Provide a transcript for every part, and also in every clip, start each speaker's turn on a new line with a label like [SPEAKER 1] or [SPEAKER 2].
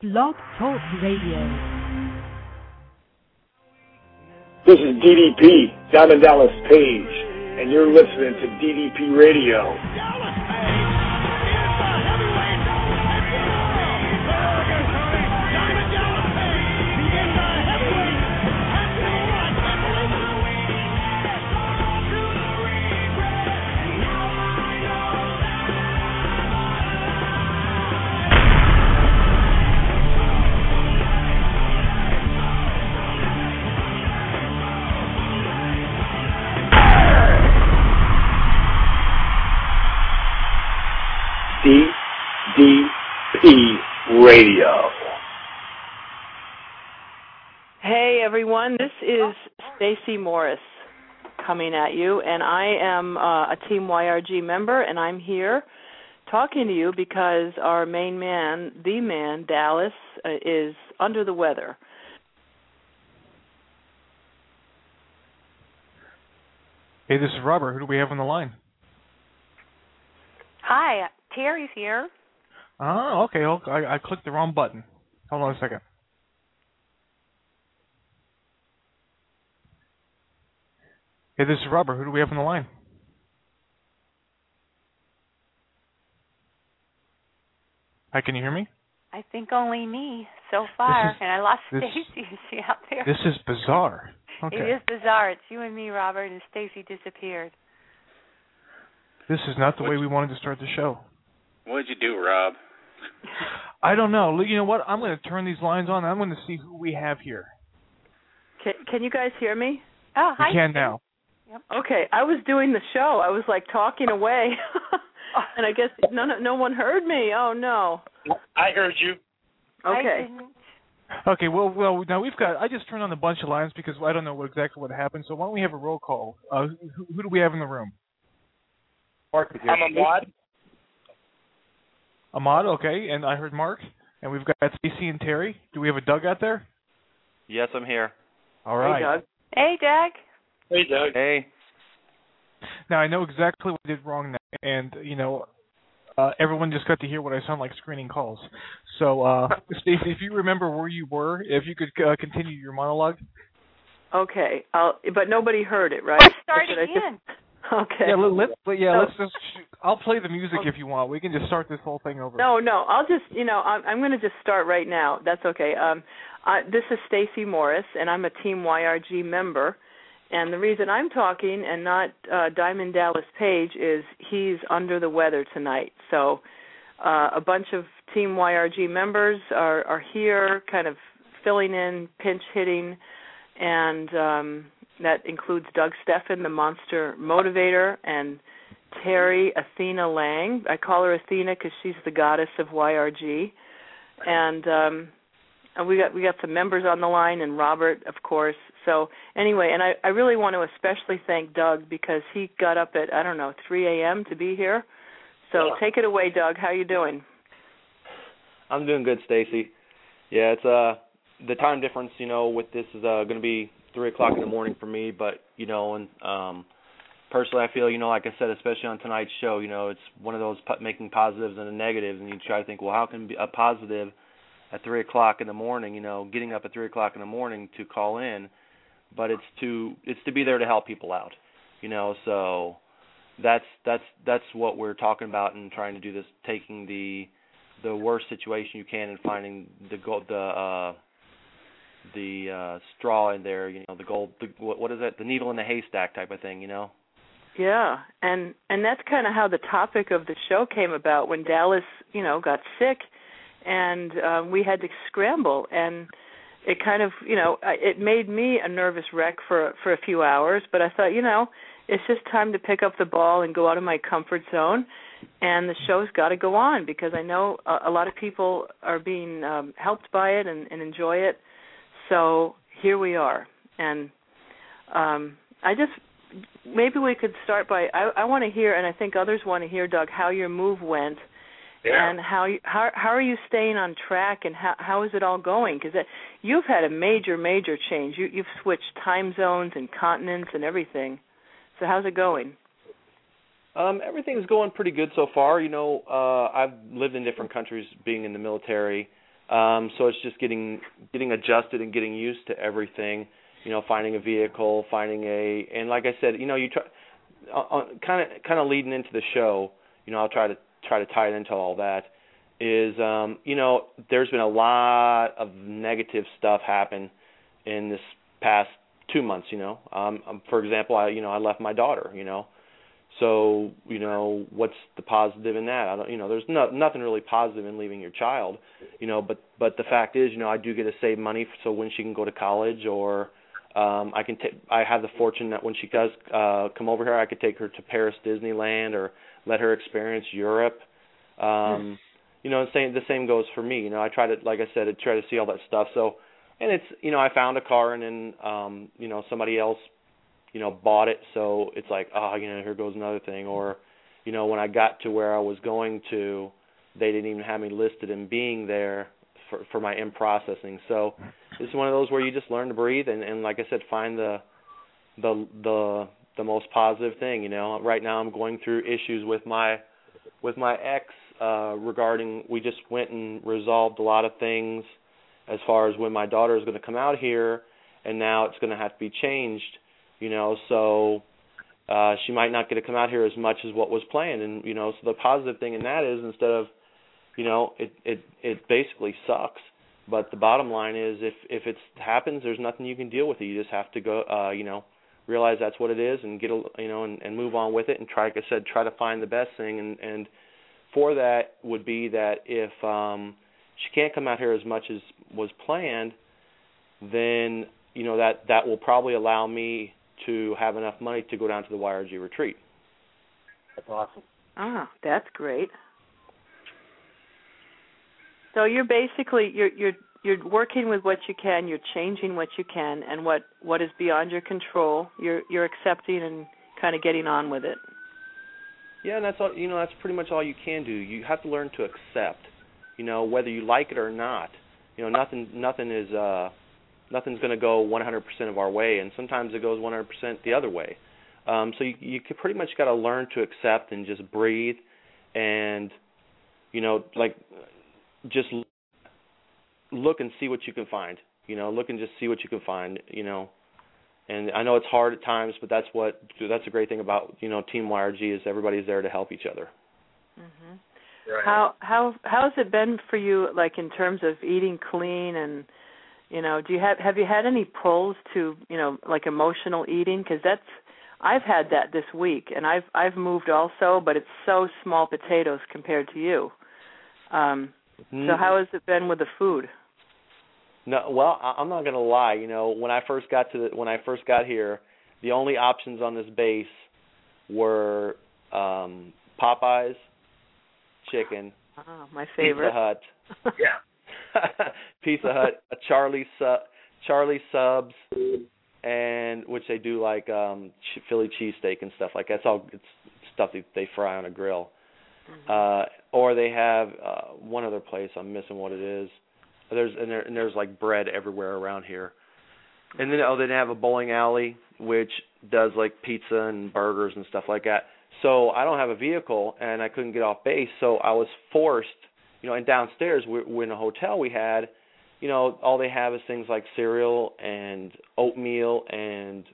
[SPEAKER 1] Blog Talk Radio.
[SPEAKER 2] This is DDP, Diamond Dallas Page, and you're listening to DDP Radio. DDP Radio.
[SPEAKER 3] Hey everyone, this is Stacey Morris coming at you, and I am a Team YRG member, and I'm here talking to you because our main man, the man, Dallas, is under the weather.
[SPEAKER 4] Hey, this is Robert. Who do we have on the line?
[SPEAKER 5] Hi, Terry's here.
[SPEAKER 4] Oh, okay. I clicked the wrong button. Hold on a second. Hey, this is Robert. Who do we have on the line? Hi, can you hear me?
[SPEAKER 5] I think only me so far, and I lost Stacy. Is she out there?
[SPEAKER 4] This is bizarre. Okay.
[SPEAKER 5] It is bizarre. It's you and me, Robert, and Stacy disappeared.
[SPEAKER 4] This is not the way we wanted to start the show.
[SPEAKER 6] What'd you do, Rob?
[SPEAKER 4] I don't know. You know what? I'm going to turn these lines on. I'm going to see who we have here.
[SPEAKER 3] Can you guys hear me?
[SPEAKER 5] Oh, hi.
[SPEAKER 4] We can now.
[SPEAKER 5] Yep.
[SPEAKER 3] Okay, I was doing the show. I was like talking away, and I guess no one heard me. Oh no.
[SPEAKER 6] I heard you.
[SPEAKER 3] Okay.
[SPEAKER 4] Okay. Well. Now I just turned on a bunch of lines because I don't know exactly what happened. So why don't we have a roll call? Who do we have in the room?
[SPEAKER 6] Mark, I'm Ahmad.
[SPEAKER 4] Ahmad, okay, and I heard Mark, and we've got Stacey and Terry. Do we have a Doug out there?
[SPEAKER 6] Yes, I'm here.
[SPEAKER 4] All right.
[SPEAKER 3] Hey, Doug.
[SPEAKER 5] Hey, Doug.
[SPEAKER 6] Hey, Doug. Hey.
[SPEAKER 4] Now, I know exactly what I did wrong now, and, everyone just got to hear what I sound like screening calls. So, Stacey, if you remember where you were, if you could continue your monologue.
[SPEAKER 3] Okay, but nobody heard it, right?
[SPEAKER 5] Let's start again.
[SPEAKER 3] Okay.
[SPEAKER 4] Yeah, let's just. I'll play the music if you want. We can just start this whole thing over.
[SPEAKER 3] No. I'll just. I'm going to just start right now. That's okay. This is Stacey Morris, and I'm a Team YRG member. And the reason I'm talking and not Diamond Dallas Page is he's under the weather tonight. So a bunch of Team YRG members are here, kind of filling in, pinch hitting, and. That includes Doug Steffen, the Monster Motivator, and Terry Athena Lang. I call her Athena because she's the goddess of YRG. And we got some members on the line, and Robert, of course. So anyway, and I really want to especially thank Doug because he got up at, 3 a.m. to be here. So take it away, Doug. How you doing?
[SPEAKER 7] I'm doing good, Stacy. Yeah, it's the time difference, with this is going to be 3 o'clock in the morning for me, but, and personally I feel, like I said, especially on tonight's show, it's one of those making positives and negatives, and you try to think, well, how can be a positive at 3 o'clock in the morning, getting up at 3 o'clock in the morning to call in, but it's to be there to help people out, so that's what we're talking about and trying to do this, taking the worst situation you can and finding the straw in there, the gold, what is it, the needle in the haystack type of thing,
[SPEAKER 3] Yeah, and that's kind of how the topic of the show came about when Dallas, got sick, and we had to scramble, and it kind of, it made me a nervous wreck for a few hours, but I thought, it's just time to pick up the ball and go out of my comfort zone, and the show's got to go on because I know a lot of people are being helped by it and enjoy it. So here we are, and maybe we could start by, I want to hear, and I think others want to hear, Doug, how your move went, and how are you staying on track, and how is it all going? Because you've had a major change. You've switched time zones and continents and everything. So how's it going?
[SPEAKER 7] Everything's going pretty good so far. I've lived in different countries being in the military. So it's just getting adjusted and getting used to everything. Finding a vehicle, and like I said, you try kind of leading into the show. I'll try to tie it into all that. Is there's been a lot of negative stuff happen in this past 2 months. For example, I left my daughter. So what's the positive in that? I don't. There's nothing really positive in leaving your child. But the fact is, I do get to save money so when she can go to college, or I have the fortune that when she does come over here, I could take her to Paris Disneyland or let her experience Europe. The same goes for me. I try to, like I said, try to see all that stuff. So, and it's, I found a car and then, somebody else, bought it. So it's like, here goes another thing. Or, when I got to where I was going to, they didn't even have me listed in being there for my in-processing. So it's one of those where you just learn to breathe and like I said, find the most positive thing. Right now I'm going through issues with my ex regarding, we just went and resolved a lot of things as far as when my daughter is going to come out here, and now it's going to have to be changed, so she might not get to come out here as much as what was planned. And so the positive thing in that is, instead of it basically sucks, but the bottom line is, if it happens, there's nothing you can deal with it. You just have to go realize that's what it is and get and move on with it, and try, like I said, try to find the best thing. And for that would be that if she can't come out here as much as was planned, then that will probably allow me to have enough money to go down to the YRG retreat.
[SPEAKER 2] That's awesome.
[SPEAKER 3] Ah, that's great. So you're basically you're working with what you can, you're changing what you can, and what is beyond your control, you're accepting and kind of getting on with it.
[SPEAKER 7] Yeah, and that's all. That's pretty much all you can do. You have to learn to accept. Whether you like it or not. Nothing's going to go 100% of our way, and sometimes it goes 100% the other way. So you pretty much got to learn to accept and just breathe, and just look and see what you can find. Look and just see what you can find. And I know it's hard at times, but that's a great thing about Team YRG is everybody's there to help each other.
[SPEAKER 3] Mm-hmm. Right. How's it been for you, like in terms of eating clean, and have you had any pulls to like emotional eating? Because I've had that this week, and I've moved also, but it's so small potatoes compared to you. So how has it been with the food?
[SPEAKER 7] No, well, I'm not going to lie. When I first got here, the only options on this base were Popeyes, chicken,
[SPEAKER 3] my favorite,
[SPEAKER 7] Pizza Hut, Pizza Hut, a Charlie Subs, and which they do like Philly cheesesteak and stuff like that. It's stuff they fry on a grill. Mm-hmm. Or they have one other place. I'm missing what it is. There's like bread everywhere around here. And then they have a bowling alley which does like pizza and burgers and stuff like that. So I don't have a vehicle and I couldn't get off base, so I was forced, and downstairs we're in a hotel we had, all they have is things like cereal and oatmeal and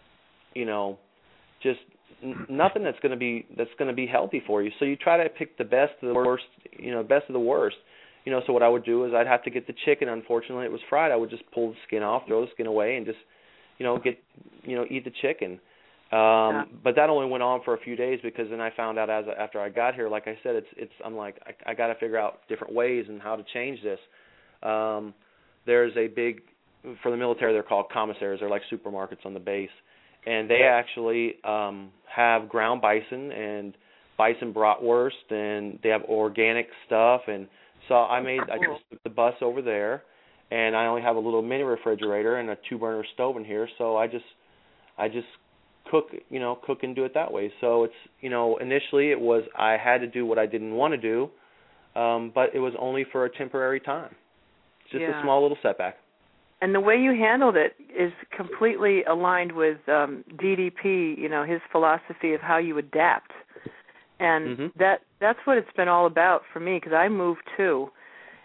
[SPEAKER 7] just nothing that's going to be healthy for you. So you try to pick the best of the worst, best of the worst. So what I would do is I'd have to get the chicken. Unfortunately, it was fried. I would just pull the skin off, throw the skin away, and just, eat the chicken. But that only went on for a few days, because then I found out after I got here, like I said, I'm like, I got to figure out different ways and how to change this. There's a big, for the military, they're called commissaries. They're like supermarkets on the base. And they actually have ground bison and bison bratwurst, and they have organic stuff. And so I just took the bus over there, and I only have a little mini refrigerator and a 2-burner stove in here. So I just cook and do it that way. So it's, initially it was, I had to do what I didn't want to do, but it was only for a temporary time. It's just a small little setback.
[SPEAKER 3] And the way you handled it is completely aligned with DDP, his philosophy of how you adapt. And that's what it's been all about for me, because I moved too.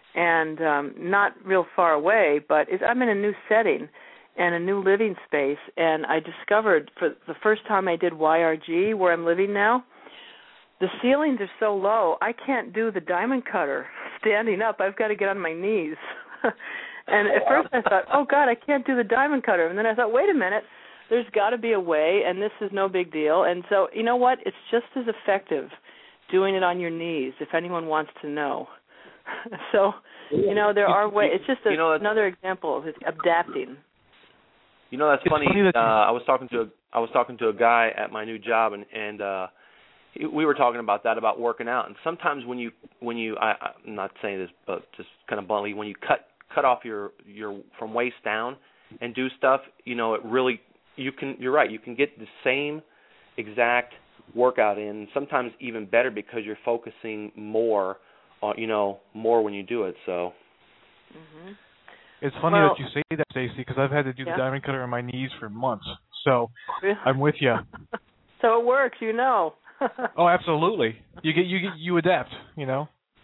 [SPEAKER 3] and not real far away, but I'm in a new setting and a new living space, and I discovered for the first time I did YRG, where I'm living now, the ceilings are so low, I can't do the diamond cutter standing up. I've got to get on my knees. And at first I thought, oh, God, I can't do the diamond cutter. And then I thought, wait a minute, there's got to be a way, and this is no big deal. And so, you know what? It's just as effective doing it on your knees, if anyone wants to know. So, there are ways. It's just another example of adapting.
[SPEAKER 7] That's funny. I was talking to a guy at my new job, and we were talking about that, about working out. And sometimes when you I'm not saying this, but just kind of bluntly, when you cut off your from waist down and do stuff, it really, you're right, you can get the same exact workout in, sometimes even better, because you're focusing more on, more when you do it. So.
[SPEAKER 3] Mm-hmm.
[SPEAKER 4] It's funny that you say that, Stacey, because I've had to do the diamond cutter on my knees for months. So I'm with you.
[SPEAKER 3] So it works,
[SPEAKER 4] Oh, absolutely. You adapt,
[SPEAKER 3] Yeah.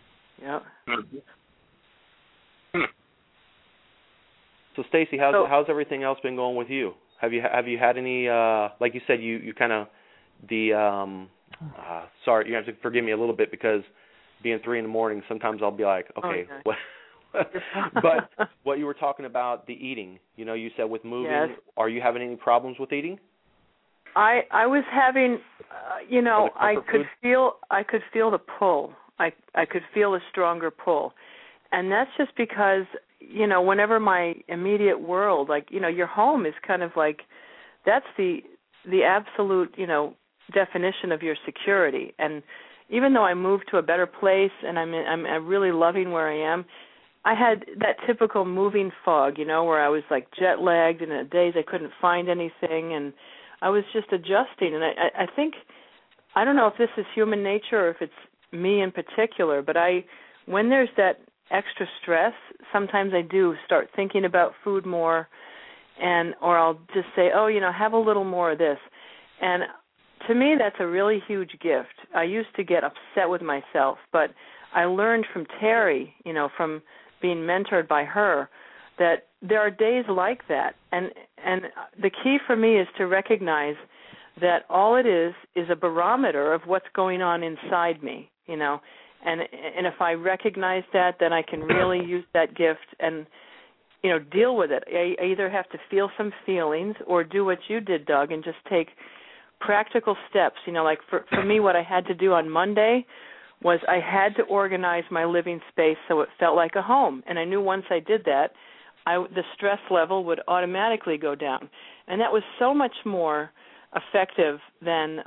[SPEAKER 7] So Stacey, how's everything else been going with you? Have you had any like you said, you kind of sorry, you have to forgive me a little bit, because being 3 a.m, sometimes I'll be like, okay. What? But what you were talking about, the eating, you said with moving, are you having any problems with eating?
[SPEAKER 3] I was having, I could feel the pull. I could feel a stronger pull, and that's just because, whenever my immediate world, like, your home is kind of like, that's the absolute, definition of your security. And even though I moved to a better place and I'm really loving where I am, I had that typical moving fog, where I was like jet lagged, and at days I couldn't find anything, and I was just adjusting. And I think, I don't know if this is human nature or if it's me in particular, but when there's that extra stress, sometimes I do start thinking about food more, or I'll just say, oh, have a little more of this. And to me, that's a really huge gift. I used to get upset with myself, but I learned from Terry, from being mentored by her, that there are days like that. And the key for me is to recognize that all it is a barometer of what's going on inside me, And if I recognize that, then I can really use that gift and, deal with it. I either have to feel some feelings or do what you did, Doug, and just take practical steps. Like for me, what I had to do on Monday was I had to organize my living space so it felt like a home. And I knew once I did that, the stress level would automatically go down. And that was so much more effective than,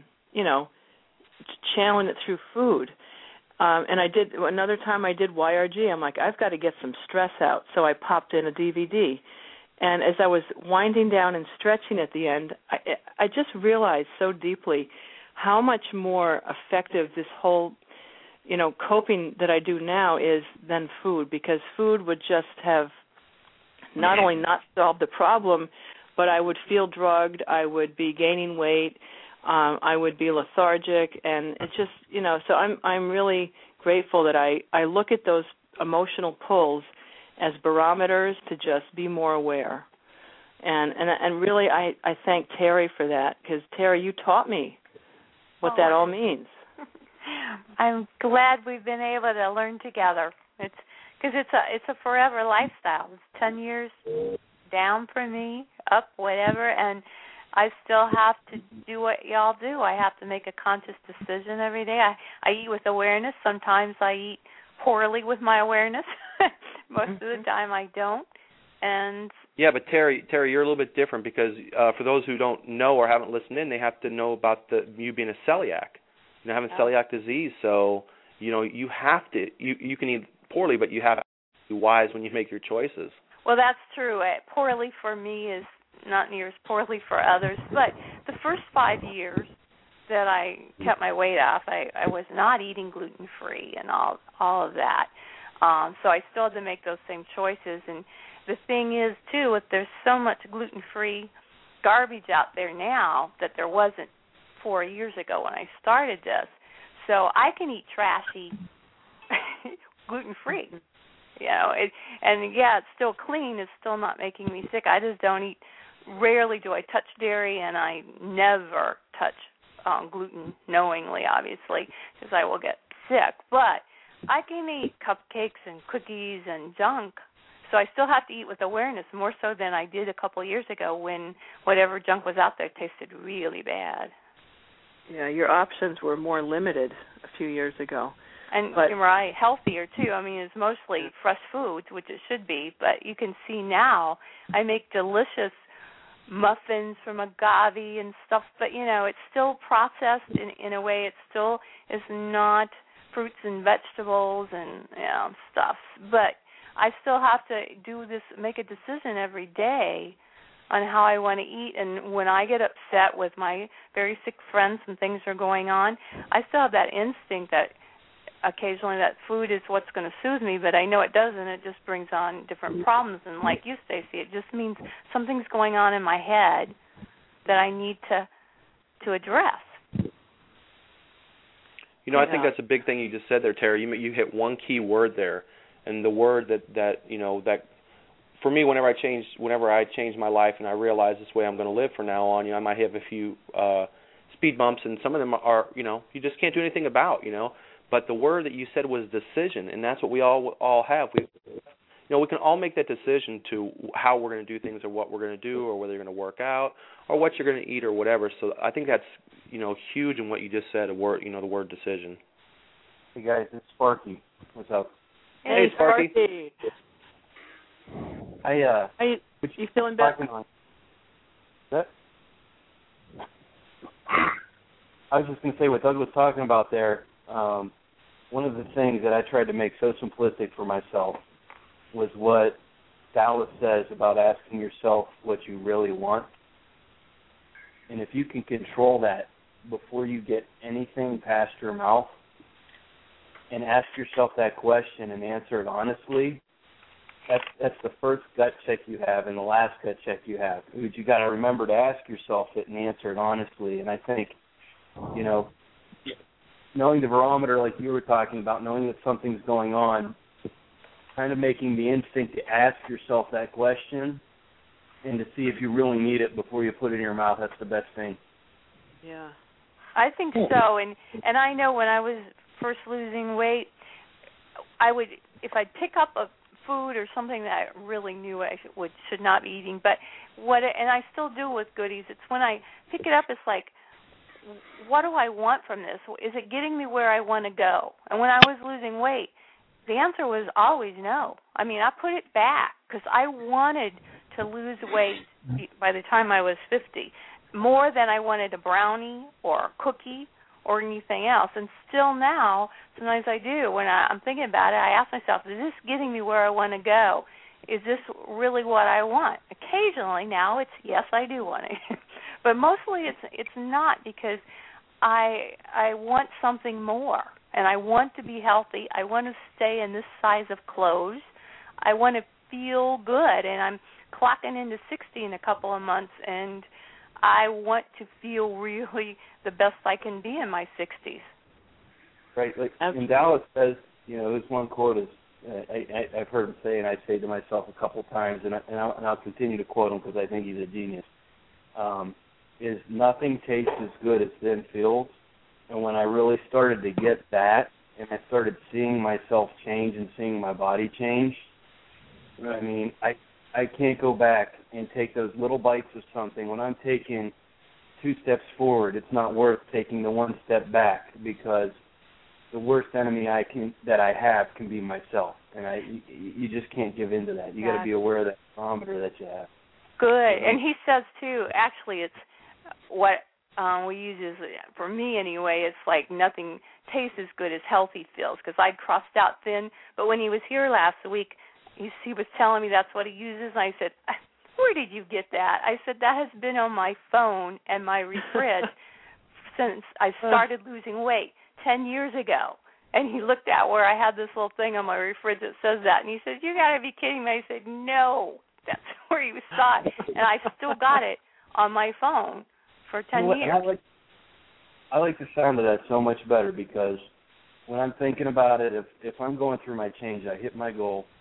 [SPEAKER 3] channeling it through food. And another time I did YRG, I'm like, I've got to get some stress out. So I popped in a DVD. And as I was winding down and stretching at the end, I just realized so deeply how much more effective this whole, coping that I do now is than food, because food would just have not only not solved the problem, but I would feel drugged, I would be gaining weight, I would be lethargic, and it's just, so I'm really grateful that I look at those emotional pulls as barometers to just be more aware. And really I thank Terry for that, because Terry, you taught me what that all means.
[SPEAKER 5] I'm glad we've been able to learn together. Because it's a forever lifestyle. It's 10 years down for me, up, whatever, and I still have to do what y'all do. I have to make a conscious decision every day. I eat with awareness. Sometimes I eat poorly with my awareness. Most of the time I don't. And
[SPEAKER 7] yeah, but Terry, you're a little bit different, because for those who don't know or haven't listened in, they have to know about you being a celiac, having celiac disease. So you have to. You can eat poorly, but you have to be wise when you make your choices.
[SPEAKER 5] Well, that's true. Poorly for me is not near as poorly for others. But the first 5 years that I kept my weight off, I was not eating gluten-free and all of that. So I still had to make those same choices. And the thing is, too, if there's so much gluten-free garbage out there now that there wasn't 4 years ago when I started this. So I can eat trashy gluten-free. And it's still clean. It's still not making me sick. I just don't eat. Rarely do I touch dairy, and I never touch gluten knowingly, obviously, because I will get sick. But I can eat cupcakes and cookies and junk, so I still have to eat with awareness, more so than I did a couple of years ago when whatever junk was out there tasted really bad.
[SPEAKER 3] Yeah, your options were more limited a few years ago.
[SPEAKER 5] And you're right, healthier too. I mean, it's mostly fresh foods, which it should be, but you can see now I make delicious muffins from agave and stuff, but it's still processed in a way. It still is not fruits and vegetables and stuff. But I still have to make a decision every day on how I want to eat. And when I get upset with my very sick friends and things are going on, I still have that instinct that occasionally that food is what's going to soothe me, but I know it doesn't. It just brings on different problems. And like you, Stacey, it just means something's going on in my head that I need to address.
[SPEAKER 7] I think that's a big thing you just said there, Terry. You hit one key word there, and the word that for me, whenever I change my life and I realize this way I'm going to live from now on, I might have a few speed bumps, and some of them are, you just can't do anything about, But the word that you said was decision, and that's what we all have. We can all make that decision to how we're going to do things or what we're going to do or whether you're going to work out or what you're going to eat or whatever. So I think that's, huge in what you just said, the word decision.
[SPEAKER 1] Hey, guys, it's Sparky. What's up?
[SPEAKER 3] Hey, Sparky.
[SPEAKER 1] You
[SPEAKER 3] feeling better?
[SPEAKER 1] I was just going to say what Doug was talking about there. One of the things that I tried to make so simplistic for myself was what Dallas says about asking yourself what you really want. And if you can control that before you get anything past your mouth and ask yourself that question and answer it honestly, that's the first gut check you have and the last gut check you have. But you got to remember to ask yourself it and answer it honestly. And I think, knowing the barometer like you were talking about, knowing that something's going on, kind of making the instinct to ask yourself that question and to see if you really need it before you put it in your mouth, that's the best thing.
[SPEAKER 3] Yeah.
[SPEAKER 5] I think so. And I know when I was first losing weight, I would, if I'd pick up a food or something that I really knew I should not be eating, and I still do with goodies, it's when I pick it up, it's like, what do I want from this? Is it getting me where I want to go? And when I was losing weight, the answer was always no. I mean, I put it back because I wanted to lose weight by the time I was 50, more than I wanted a brownie or a cookie or anything else. And still now, sometimes I do. When I'm thinking about it, I ask myself, is this getting me where I want to go? Is this really what I want? Occasionally now it's, yes, I do want it. But mostly it's not, because I want something more, and I want to be healthy. I want to stay in this size of clothes. I want to feel good, and I'm clocking into 60 in a couple of months, and I want to feel really the best I can be in my 60s.
[SPEAKER 1] Right. Like, and Dallas says, this one quote is, I've heard him say, and I say to myself a couple times, and I'll continue to quote him because I think he's a genius, is nothing tastes as good as thin feels. And when I really started to get that, and I started seeing myself change and seeing my body change, I mean, I can't go back and take those little bites of something. When I'm taking 2 steps forward, it's not worth taking the 1 step back, because the worst enemy that I have can be myself, and you just can't give in to that. You got to be aware of that barometer that you have.
[SPEAKER 5] Good, and he says too. Actually, it's what we use is, for me anyway. It's like nothing tastes as good as healthy feels, because I crossed out thin. But when he was here last week, he was telling me that's what he uses, and I said, "Where did you get that?" I said, "That has been on my phone and my fridge since I started losing weight 10 years ago." And he looked at where I had this little thing on my fridge that says that, and he said, "You got to be kidding me." I said, "No, that's where you saw it." And I still got it on my phone for 10 years.
[SPEAKER 1] I like the sound of that so much better, because when I'm thinking about it, if I'm going through my change, I hit my goal,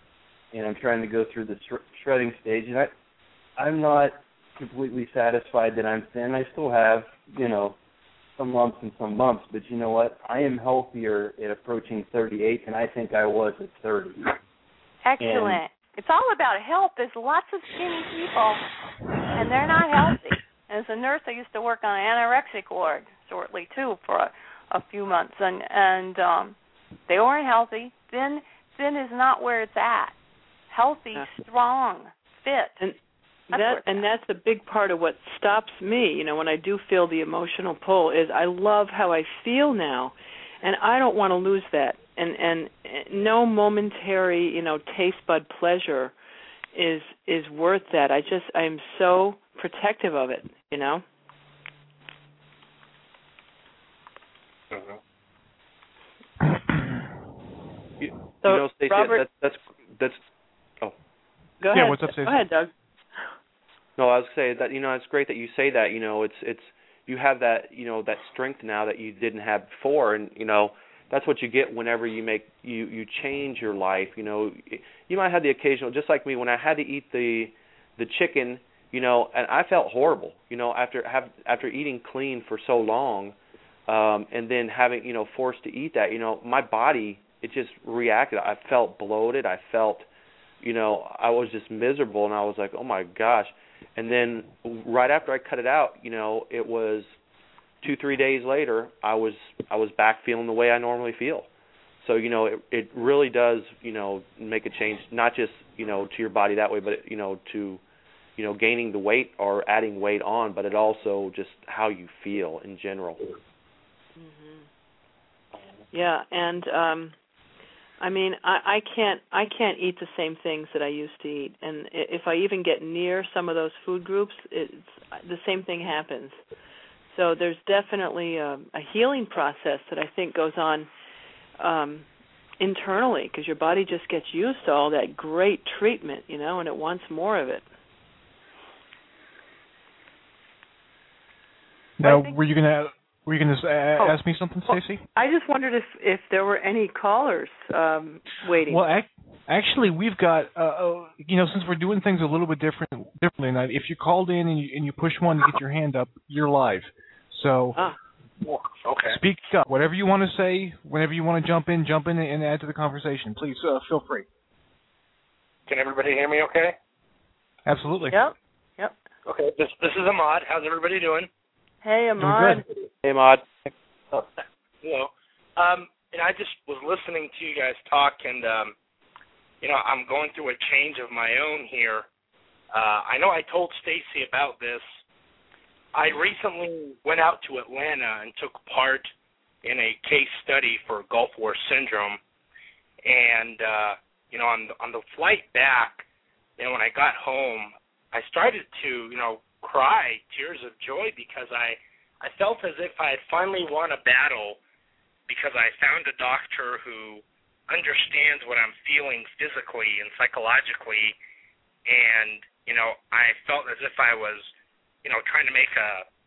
[SPEAKER 1] and I'm trying to go through the shredding stage, and I'm not completely satisfied that I'm thin. I still have, some lumps and some bumps, but you know what? I am healthier at approaching 38 than I think I was at 30.
[SPEAKER 5] Excellent. It's all about health. There's lots of skinny people, and they're not healthy. As a nurse, I used to work on an anorexic ward shortly, too, for a few months, and they weren't healthy. Thin is not where it's at. Healthy, strong, fit.
[SPEAKER 3] And that's a big part of what stops me, when I do feel the emotional pull, is I love how I feel now, and I don't want to lose that. And no momentary, taste bud pleasure is worth that. I'm so protective of it,
[SPEAKER 7] So, Stacey,
[SPEAKER 3] Robert,
[SPEAKER 7] that's. Oh.
[SPEAKER 3] Go ahead.
[SPEAKER 4] Yeah, what's up, Stacey?
[SPEAKER 3] Go ahead, Doug.
[SPEAKER 7] No, I was saying that it's great that you say that. It's you have that that strength now that you didn't have before, and that's what you get whenever you change your life. You might have the occasional, just like me, when I had to eat the chicken, and I felt horrible, after eating clean for so long, and then having forced to eat that, my body, it just reacted. I felt bloated. I felt, I was just miserable, and I was like, oh my gosh. And then right after I cut it out, it was 2-3 days later, I was back feeling the way I normally feel. So it really does make a change, not just to your body that way, but to gaining the weight or adding weight on, but it also just how you feel in general.
[SPEAKER 3] Mm-hmm. Yeah, and I can't eat the same things that I used to eat, and if I even get near some of those food groups, the same thing happens. So there's definitely a healing process that I think goes on internally, because your body just gets used to all that great treatment, and it wants more of it.
[SPEAKER 4] Now, were you gonna ask me something, Stacey?
[SPEAKER 3] I just wondered if there were any callers waiting.
[SPEAKER 4] Well, actually, we've got since we're doing things a little bit differently tonight. If you called in and you push one to get your hand up, you're live. So
[SPEAKER 2] okay.
[SPEAKER 4] Speak up. Whatever you want to say, whenever you want to jump in and add to the conversation. Please feel free.
[SPEAKER 6] Can everybody hear me okay?
[SPEAKER 4] Absolutely.
[SPEAKER 3] Yep.
[SPEAKER 6] Okay, this is Ahmad. How's everybody doing?
[SPEAKER 3] Hey, Ahmad.
[SPEAKER 7] Hey, Ahmad.
[SPEAKER 6] Hello. And I just was listening to you guys talk, and, I'm going through a change of my own here. I know I told Stacey about this. I recently went out to Atlanta and took part in a case study for Gulf War syndrome. And, on the flight back, when I got home, I started to, cry tears of joy because I felt as if I had finally won a battle, because I found a doctor who understands what I'm feeling physically and psychologically, and, I felt as if I was, trying to make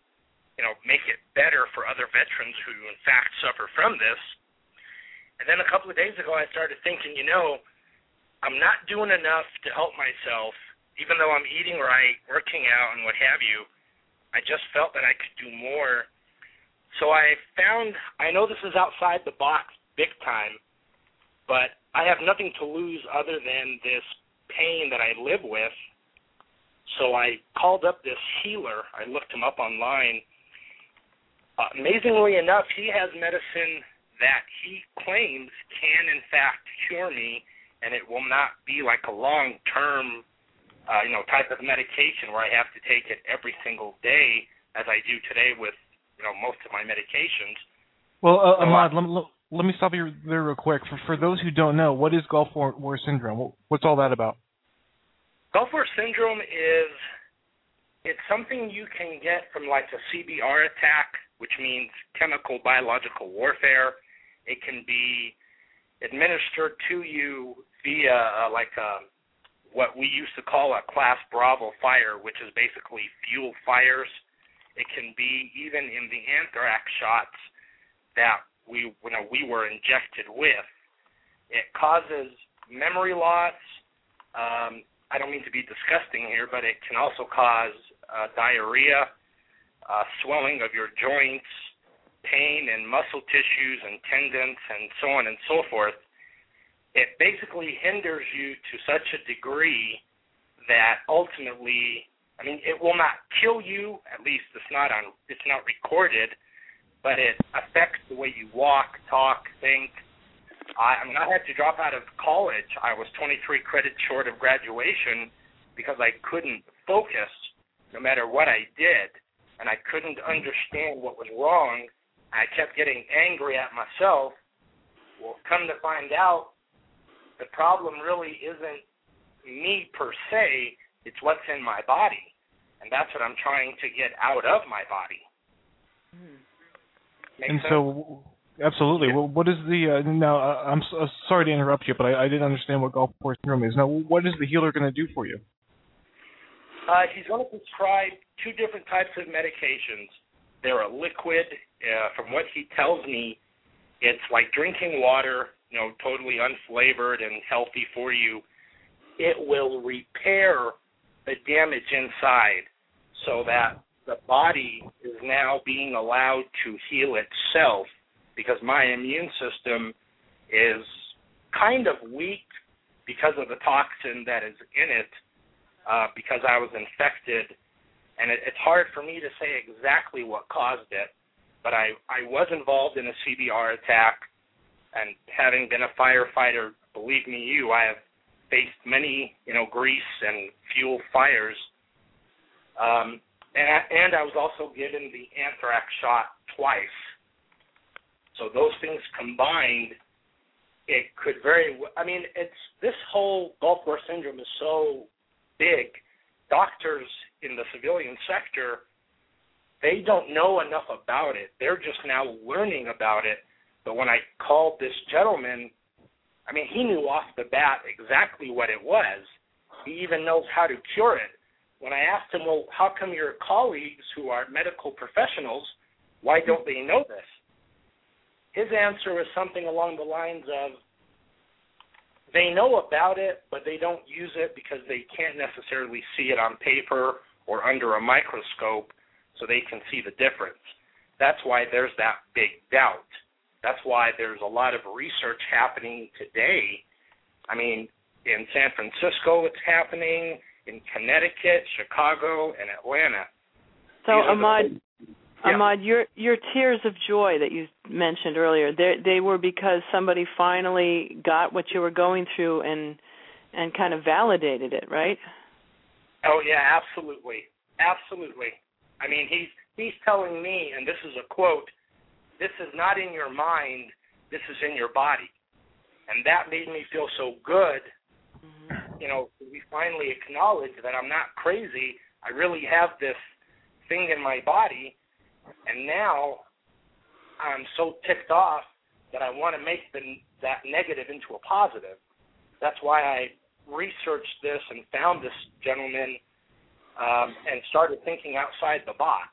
[SPEAKER 6] it better for other veterans who, in fact, suffer from this. And then a couple of days ago, I started thinking, I'm not doing enough to help myself, even though I'm eating right, working out, and what have you. I just felt that I could do more. So I know this is outside the box big time, but I have nothing to lose other than this pain that I live with. So I called up this healer. I looked him up online. Amazingly enough, he has medicine that he claims can, in fact, cure me, and it will not be like a long-term type of medication where I have to take it every single day as I do today with, most of my medications.
[SPEAKER 4] Well, Ahmad, let me stop you there real quick. For those who don't know, what is Gulf War syndrome? What's all that about?
[SPEAKER 6] Gulf War syndrome it's something you can get from like a CBR attack, which means chemical biological warfare. It can be administered to you via what we used to call a Class Bravo fire, which is basically fuel fires. It can be even in the anthrax shots that we were injected with. It causes memory loss, I don't mean to be disgusting here, but it can also cause diarrhea, swelling of your joints, pain in muscle tissues and tendons, and so on and so forth. It basically hinders you to such a degree that ultimately, I mean, it will not kill you. At least it's not recorded, but it affects the way you walk, talk, think. I had to drop out of college. I was 23 credits short of graduation because I couldn't focus no matter what I did, and I couldn't understand what was wrong. I kept getting angry at myself. Well, come to find out, the problem really isn't me per se, it's what's in my body. And that's what I'm trying to get out of my body.
[SPEAKER 4] And sense? So, absolutely. Yeah. Well, what is the, now, I'm sorry to interrupt you, but I didn't understand what Gulfport syndrome is. Now, what is the healer going to do for you?
[SPEAKER 6] He's going to prescribe 2 different types of medications. They're a liquid. From what he tells me, it's like drinking water, totally unflavored and healthy for you. It will repair the damage inside so that the body is now being allowed to heal itself, because my immune system is kind of weak because of the toxin that is in it, because I was infected. And it's hard for me to say exactly what caused it, but I was involved in a CBR attack, and having been a firefighter, believe me, I have faced many, grease and fuel fires. And I was also given the anthrax shot twice. So those things combined, it could this whole Gulfport syndrome is so big. Doctors in the civilian sector, they don't know enough about it. They're just now learning about it. But when I called this gentleman, he knew off the bat exactly what it was. He even knows how to cure it. When I asked him, well, how come your colleagues who are medical professionals, why don't they know this? His answer was something along the lines of, they know about it, but they don't use it because they can't necessarily see it on paper or under a microscope so they can see the difference. That's why there's that big doubt. That's why there's a lot of research happening today. In San Francisco it's happening, in Connecticut, Chicago, and Atlanta.
[SPEAKER 3] So, Ahmad, your tears of joy that you mentioned earlier, they were because somebody finally got what you were going through and kind of validated it, right?
[SPEAKER 6] Oh, yeah, absolutely. Absolutely. He's telling me, and this is a quote, this is not in your mind, this is in your body. And that made me feel so good. We finally acknowledge that I'm not crazy. I really have this thing in my body. And now I'm so ticked off that I want to make that negative into a positive. That's why I researched this and found this gentleman and started thinking outside the box.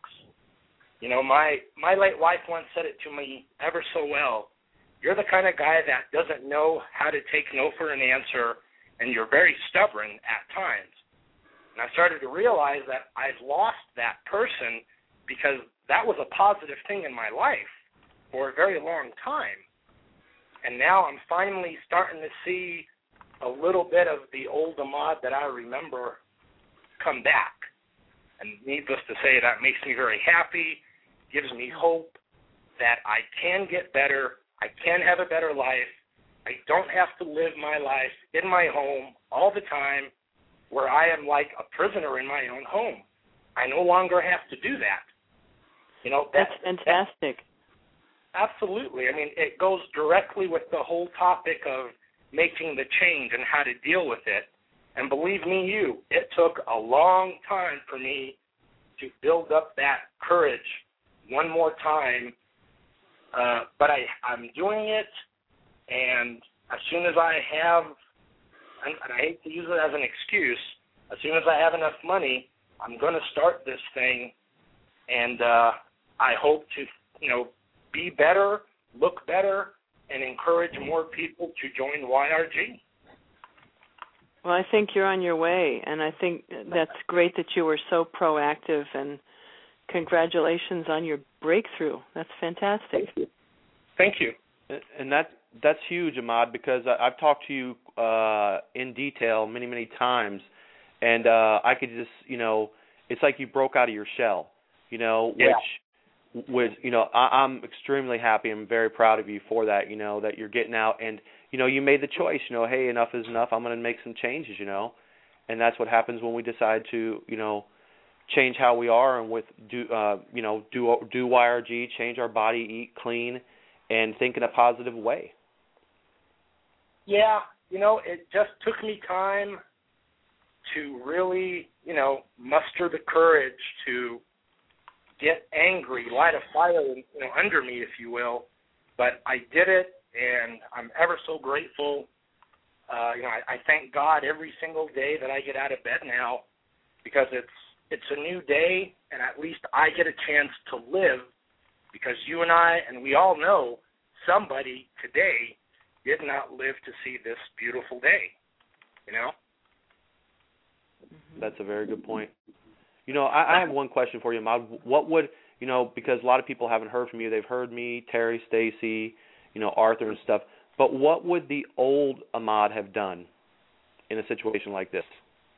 [SPEAKER 6] My late wife once said it to me ever so well. You're the kind of guy that doesn't know how to take no for an answer, and you're very stubborn at times. And I started to realize that I've lost that person because that was a positive thing in my life for a very long time. And now I'm finally starting to see a little bit of the old Ahmad that I remember come back. And needless to say, that makes me very happy, gives me hope that I can get better, I can have a better life. I don't have to live my life in my home all the time where I am like a prisoner in my own home. I no longer have to do that.
[SPEAKER 3] That's fantastic.
[SPEAKER 6] Absolutely. It goes directly with the whole topic of making the change and how to deal with it. And believe me, it took a long time for me to build up that courage one more time. But I'm doing it, and as soon as I have, and I hate to use it as an excuse, as soon as I have enough money, I'm going to start this thing, and I hope to, be better, look better, and encourage more people to join YRG.
[SPEAKER 3] Well, I think you're on your way, and I think that's great that you were so proactive, and congratulations on your breakthrough. That's fantastic.
[SPEAKER 6] Thank you.
[SPEAKER 7] And that's huge, Ahmad, because I've talked to you in detail many, many times, and I could just, it's like you broke out of your shell, which I'm extremely happy. I'm very proud of you for that, that you're getting out, and, you made the choice, hey, enough is enough. I'm going to make some changes, and that's what happens when we decide to, change how we are and do YRG, change our body, eat clean, and think in a positive way.
[SPEAKER 6] Yeah, it just took me time to really, muster the courage to get angry, light a fire, under me, if you will. But I did it, and I'm ever so grateful. I thank God every single day that I get out of bed now, because it's a new day, and at least I get a chance to live, because you and I, and we all know, somebody today did not live to see this beautiful day,
[SPEAKER 7] That's a very good point. I have one question for you, Ahmad. What would, because a lot of people haven't heard from you. They've heard me, Terry, Stacy, Arthur and stuff. But what would the old Ahmad have done in a situation like this?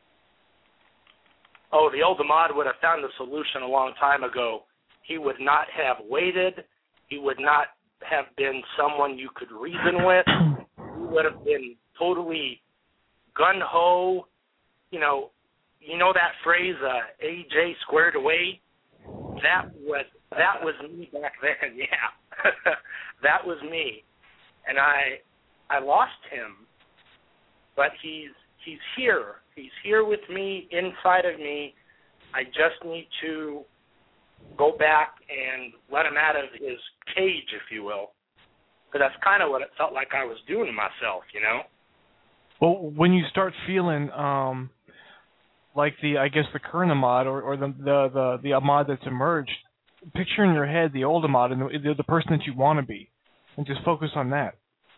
[SPEAKER 6] Oh, the old Ahmad would have found the solution a long time ago. He would not have waited. He would not have been someone you could reason with. He would have been totally gun-ho. You know that phrase, AJ squared away? That was me back then, yeah. That was me. And I lost him. But he's here. He's here with me, inside of me. I just need to go back and let him out of his cage, if you will. Because that's kind of what it felt like I was doing to myself,
[SPEAKER 4] Well, when you start feeling like the current Ahmad or the Ahmad that's emerged, picture in your head the old Ahmad and the person that you want to be, and just focus on that.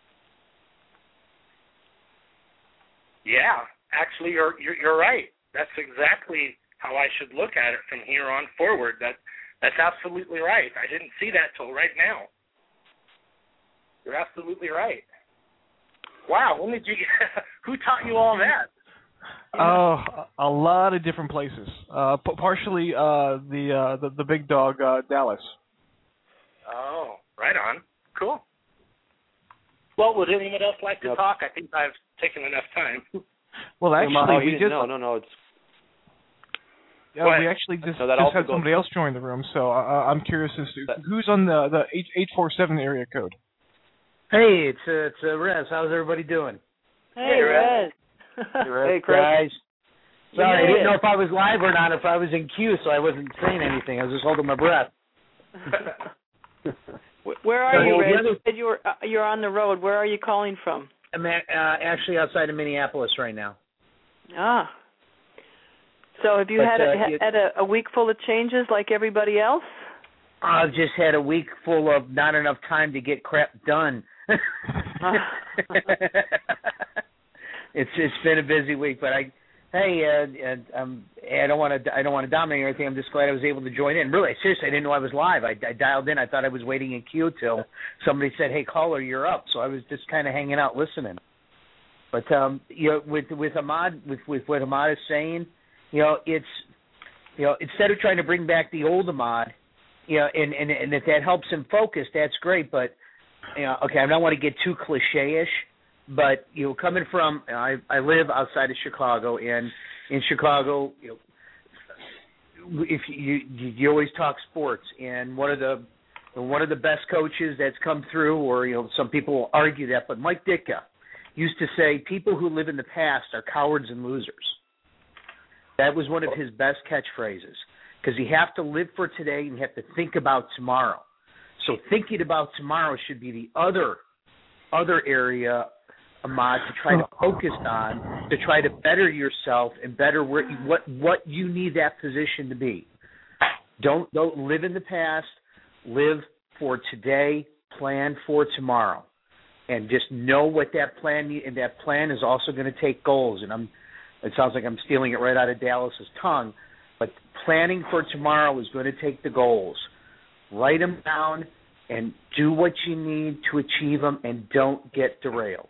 [SPEAKER 6] Yeah, actually, you're right. That's exactly how I should look at it from here on forward. That's absolutely right. I didn't see that till right now. You're absolutely right. Wow, when did you get, who taught you all that?
[SPEAKER 4] A lot of different places. Partially the big dog, Dallas.
[SPEAKER 6] Oh, right on. Cool. Well, would anyone else like to talk? I think I've taken enough time.
[SPEAKER 4] Well, actually, we just...
[SPEAKER 7] No, it's...
[SPEAKER 4] we actually just had somebody else join the room, so I'm curious as to who's on the 847 area code.
[SPEAKER 8] Hey, it's Rez. How's everybody doing?
[SPEAKER 3] Hey, Rez.
[SPEAKER 7] Hey, Chris.
[SPEAKER 8] Guys. Sorry, I didn't know if I was live or not, if I was in queue, so I wasn't saying anything. I was just holding my breath.
[SPEAKER 3] Where are you, Rez? You said you're on the road. Where are you calling from?
[SPEAKER 8] I'm actually outside of Minneapolis right now.
[SPEAKER 3] Ah. So have you had a week full of changes like everybody else?
[SPEAKER 8] I've just had a week full of not enough time to get crap done. It's been a busy week, but I don't want to dominate or anything. I'm just glad I was able to join in. Really, seriously, I didn't know I was live. I dialed in. I thought I was waiting in queue till somebody said, "Hey, caller, you're up." So I was just kind of hanging out listening. But with Ahmad, with what Ahmad is saying, it's instead of trying to bring back the old Ahmad, and if that helps him focus, that's great. But okay, I don't want to get too cliche-ish. But coming from, I live outside of Chicago, and in Chicago, if you always talk sports, and one of the best coaches that's come through, or some people will argue that, but Mike Ditka used to say, people who live in the past are cowards and losers. That was one of his best catchphrases, because you have to live for today and you have to think about tomorrow. So thinking about tomorrow should be the other area, Ahmad, to try to focus on, to try to better yourself and better what you need that position to be. Don't live in the past. Live for today. Plan for tomorrow. and just know what that plan, and that plan is also going to take goals. And it sounds like I'm stealing it right out of Dallas's tongue, but planning for tomorrow is going to take the goals. Write them down and do what you need to achieve them, and don't get derailed.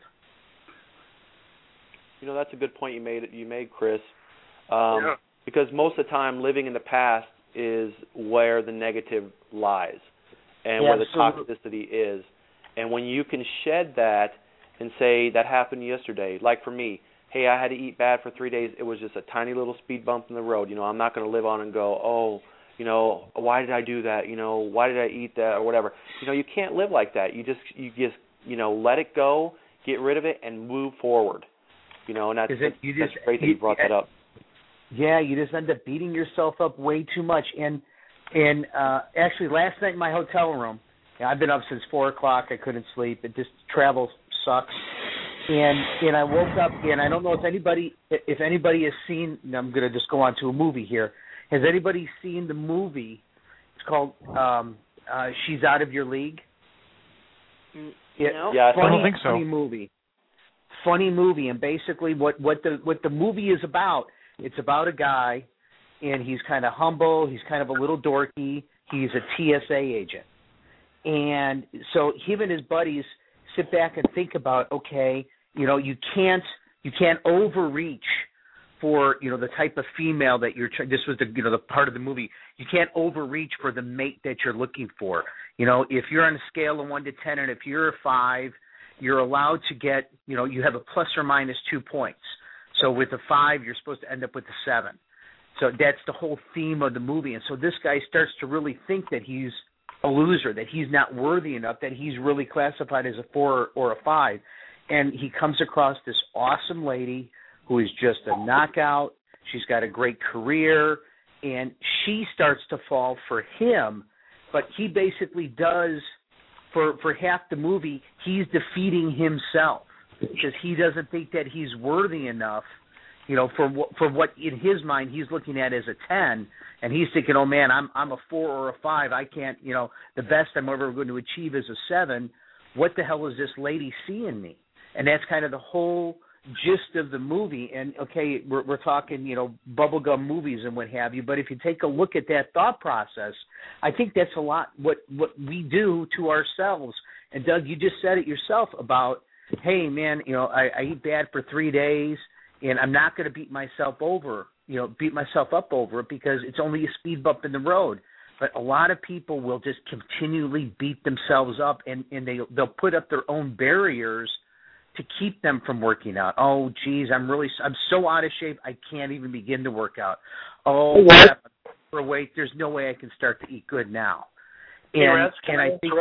[SPEAKER 7] That's a good point you made, Chris. Because most of the time, living in the past is where the negative lies, and where the toxicity is. And when you can shed that and say that happened yesterday, like for me, hey, I had to eat bad for 3 days. It was just a tiny little speed bump in the road. I'm not going to live on and go, why did I do that? Why did I eat that or whatever? You can't live like that. You just let it go, get rid of it, and move forward. And that's great that you brought that up.
[SPEAKER 8] Yeah, you just end up beating yourself up way too much. And actually, last night in my hotel room, I've been up since 4 o'clock. I couldn't sleep. It just travel sucks. And I woke up, and I don't know if anybody has seen. I'm going to just go on to a movie here. Has anybody seen the movie? It's called She's Out of Your League.
[SPEAKER 3] No.
[SPEAKER 4] I don't think so.
[SPEAKER 8] Funny movie, and basically what the movie is about. It's about a guy, and he's kind of humble. He's kind of a little dorky. He's a TSA agent, and so him and his buddies sit back and think about, okay, you can't overreach for the type of female that you're. This was the part of the movie. You can't overreach for the mate that you're looking for. If you're on a scale of 1 to 10, and if you're a 5, you're allowed to get. You have a plus or minus 2 points. So with a 5, you're supposed to end up with a 7. So that's the whole theme of the movie. And so this guy starts to really think that he's a loser, that he's not worthy enough, that he's really classified as a 4 or a 5. And he comes across this awesome lady who is just a knockout. She's got a great career, and she starts to fall for him. But he basically does, for half the movie, he's defeating himself because he doesn't think that he's worthy enough, for what in his mind he's looking at as a 10, and he's thinking, oh man, I'm a 4 or a 5. I can't, the best I'm ever going to achieve is a 7. What the hell is this lady seeing me? And that's kind of the whole gist of the movie. And okay, we're talking, bubblegum movies and what have you, but if you take a look at that thought process, I think that's a lot what we do to ourselves. And Doug, you just said it yourself about, hey man, I eat bad for 3 days, and I'm not going to beat myself up over it because it's only a speed bump in the road. But a lot of people will just continually beat themselves up, and they'll put up their own barriers to keep them from working out. Oh, geez, I'm so out of shape, I can't even begin to work out. Oh, crap, for weight, there's no way I can start to eat good now.
[SPEAKER 6] I think,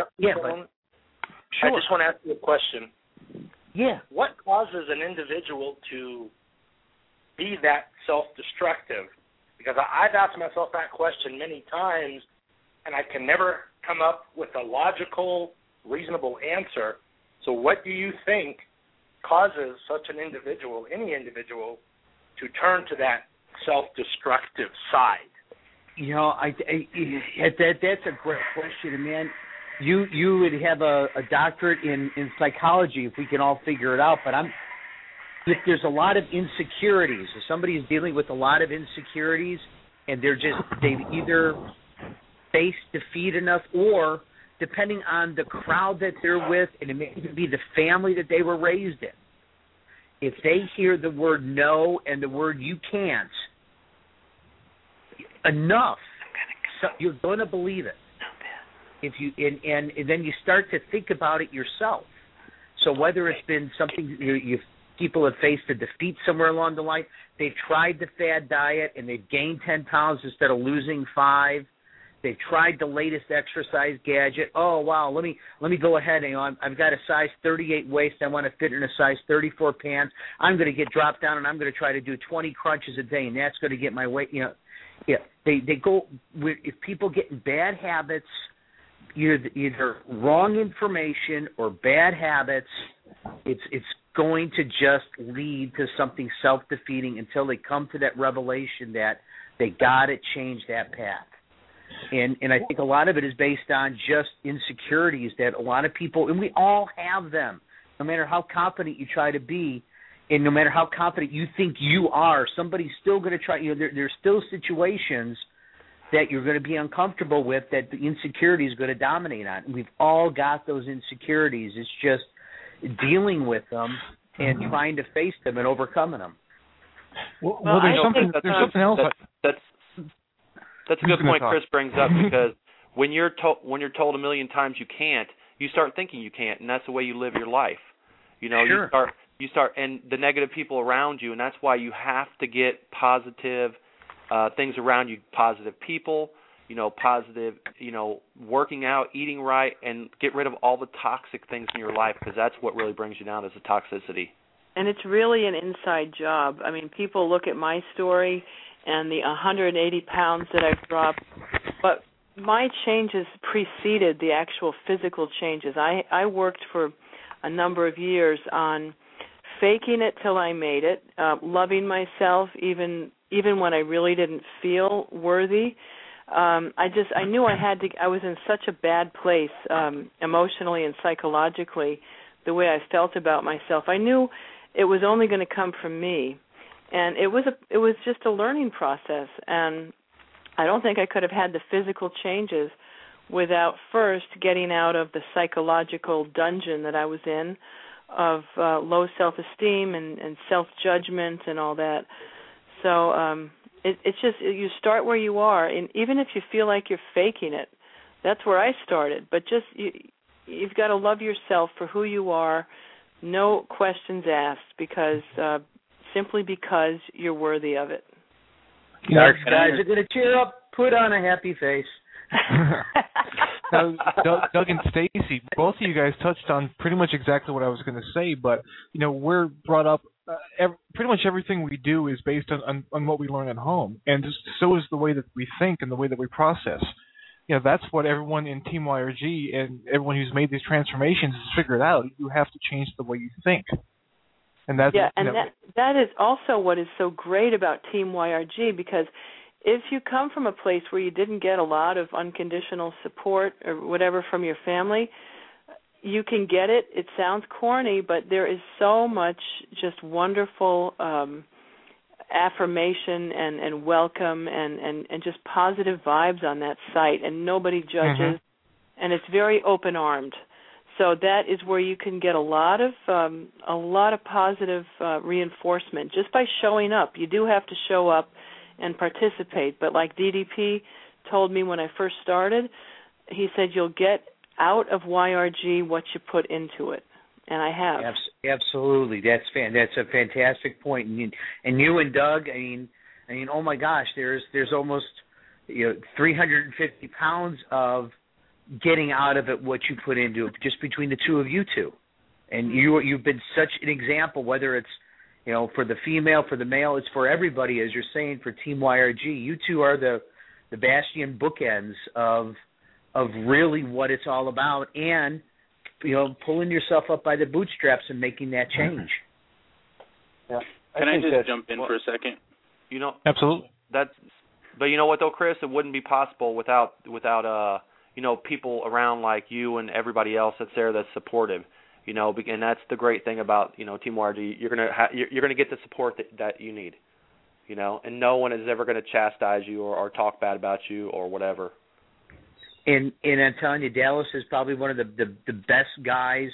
[SPEAKER 8] sure.
[SPEAKER 6] I just want to ask you a question.
[SPEAKER 8] Yeah.
[SPEAKER 6] What causes an individual to be that self-destructive? Because I've asked myself that question many times, and I can never come up with a logical, reasonable answer. So what do you think causes such an individual, any individual, to turn to that self-destructive side?
[SPEAKER 8] That's a great question, man. You would have a doctorate in psychology if we can all figure it out. But if there's a lot of insecurities, if somebody is dealing with a lot of insecurities, and they've either faced defeat enough, or depending on the crowd that they're with, and it may even be the family that they were raised in, if they hear the word no and the word you can't enough, so you're going to believe it. If you and then you start to think about it yourself. So whether it's been something people have faced a defeat somewhere along the line, they've tried the fad diet and they've gained 10 pounds instead of losing 5. They've tried the latest exercise gadget. Oh wow, let me go ahead. I've got a size 38 waist. I want to fit in a size 34 pants. I'm going to get dropped down and I'm going to try to do 20 crunches a day, and that's going to get my weight. They go. If people get in bad habits, either wrong information or bad habits, it's going to just lead to something self-defeating until they come to that revelation that they got to change that path. And I think a lot of it is based on just insecurities that a lot of people, and we all have them. no matter how confident you try to be, and no matter how confident you think you are, somebody's still going to try. There's still situations that you're going to be uncomfortable with, that the insecurity is going to dominate on. We've all got those insecurities. It's just dealing with them and trying to face them and overcoming them.
[SPEAKER 7] Well, there's something else. That's a good point Chris brings up, because when you're told a million times you can't, you start thinking you can't, and that's the way you live your life.
[SPEAKER 8] Sure.
[SPEAKER 7] you start, and the negative people around you, and that's why you have to get positive things around you, positive people, positive, working out, eating right, and get rid of all the toxic things in your life, because that's what really brings you down, is the toxicity.
[SPEAKER 3] And it's really an inside job. I mean, people look at my story and the 180 pounds that I've dropped, but my changes preceded the actual physical changes. I worked for a number of years on faking it till I made it, loving myself even when I really didn't feel worthy. I knew I was in such a bad place emotionally and psychologically, the way I felt about myself. I knew it was only going to come from me, and it was just a learning process. And I don't think I could have had the physical changes without first getting out of the psychological dungeon that I was in of low self-esteem and self-judgment and all that. So it's just, you start where you are, and even if you feel like you're faking it, that's where I started. But just you've got to love yourself for who you are, no questions asked, because simply because you're worthy of it.
[SPEAKER 8] Dark skies are going to cheer up. Put on a happy face.
[SPEAKER 4] Now, Doug and Stacy, both of you guys touched on pretty much exactly what I was going to say, but we're brought up. Pretty much everything we do is based on what we learn at home, and so is the way that we think and the way that we process. That's what everyone in Team YRG and everyone who's made these transformations has figured out. You have to change the way you think. And that's
[SPEAKER 3] that is also what is so great about Team YRG, because if you come from a place where you didn't get a lot of unconditional support or whatever from your family, you can get it. It sounds corny, but there is so much just wonderful affirmation and welcome and just positive vibes on that site, and nobody judges, and it's very open-armed. So that is where you can get a lot of positive reinforcement just by showing up. You do have to show up and participate, but like DDP told me when I first started, he said you'll get out of YRG what you put into it, and I have.
[SPEAKER 8] Absolutely, that's a fantastic point. And you and Doug, I mean, oh my gosh, there's almost 350 pounds of getting out of it what you put into it, just between the two of you two. And you've been such an example, whether it's for the female, for the male, it's for everybody, as you're saying, for Team YRG. You two are the bastion bookends of really what it's all about, and pulling yourself up by the bootstraps and making that change.
[SPEAKER 9] Yeah. Can I just jump in for a second?
[SPEAKER 4] Absolutely.
[SPEAKER 7] But you know what though, Chris? It wouldn't be possible without people around like you and everybody else that's there that's supportive. And that's the great thing about Team YRG. You're gonna get the support that you need. And no one is ever going to chastise you or talk bad about you or whatever.
[SPEAKER 8] And I'm telling you, Dallas is probably one of the best guys.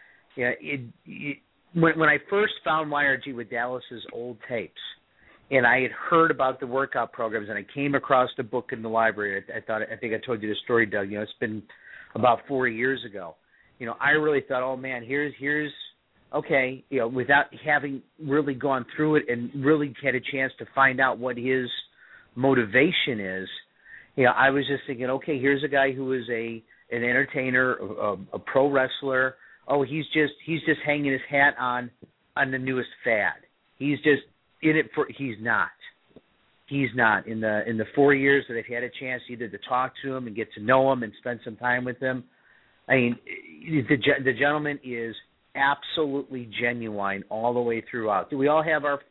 [SPEAKER 8] When I first found YRG with Dallas's old tapes, and I had heard about the workout programs, and I came across the book in the library. I think I told you the story, Doug. It's been about 4 years ago. I really thought, oh man, here's okay. Without having really gone through it and really had a chance to find out what his motivation is. I was just thinking, okay, here's a guy who is an entertainer, a pro wrestler. Oh, he's just hanging his hat on the newest fad. He's just in it for. He's not. In the 4 years that I've had a chance either to talk to him and get to know him and spend some time with him, I mean, the gentleman is absolutely genuine all the way throughout. We all have our,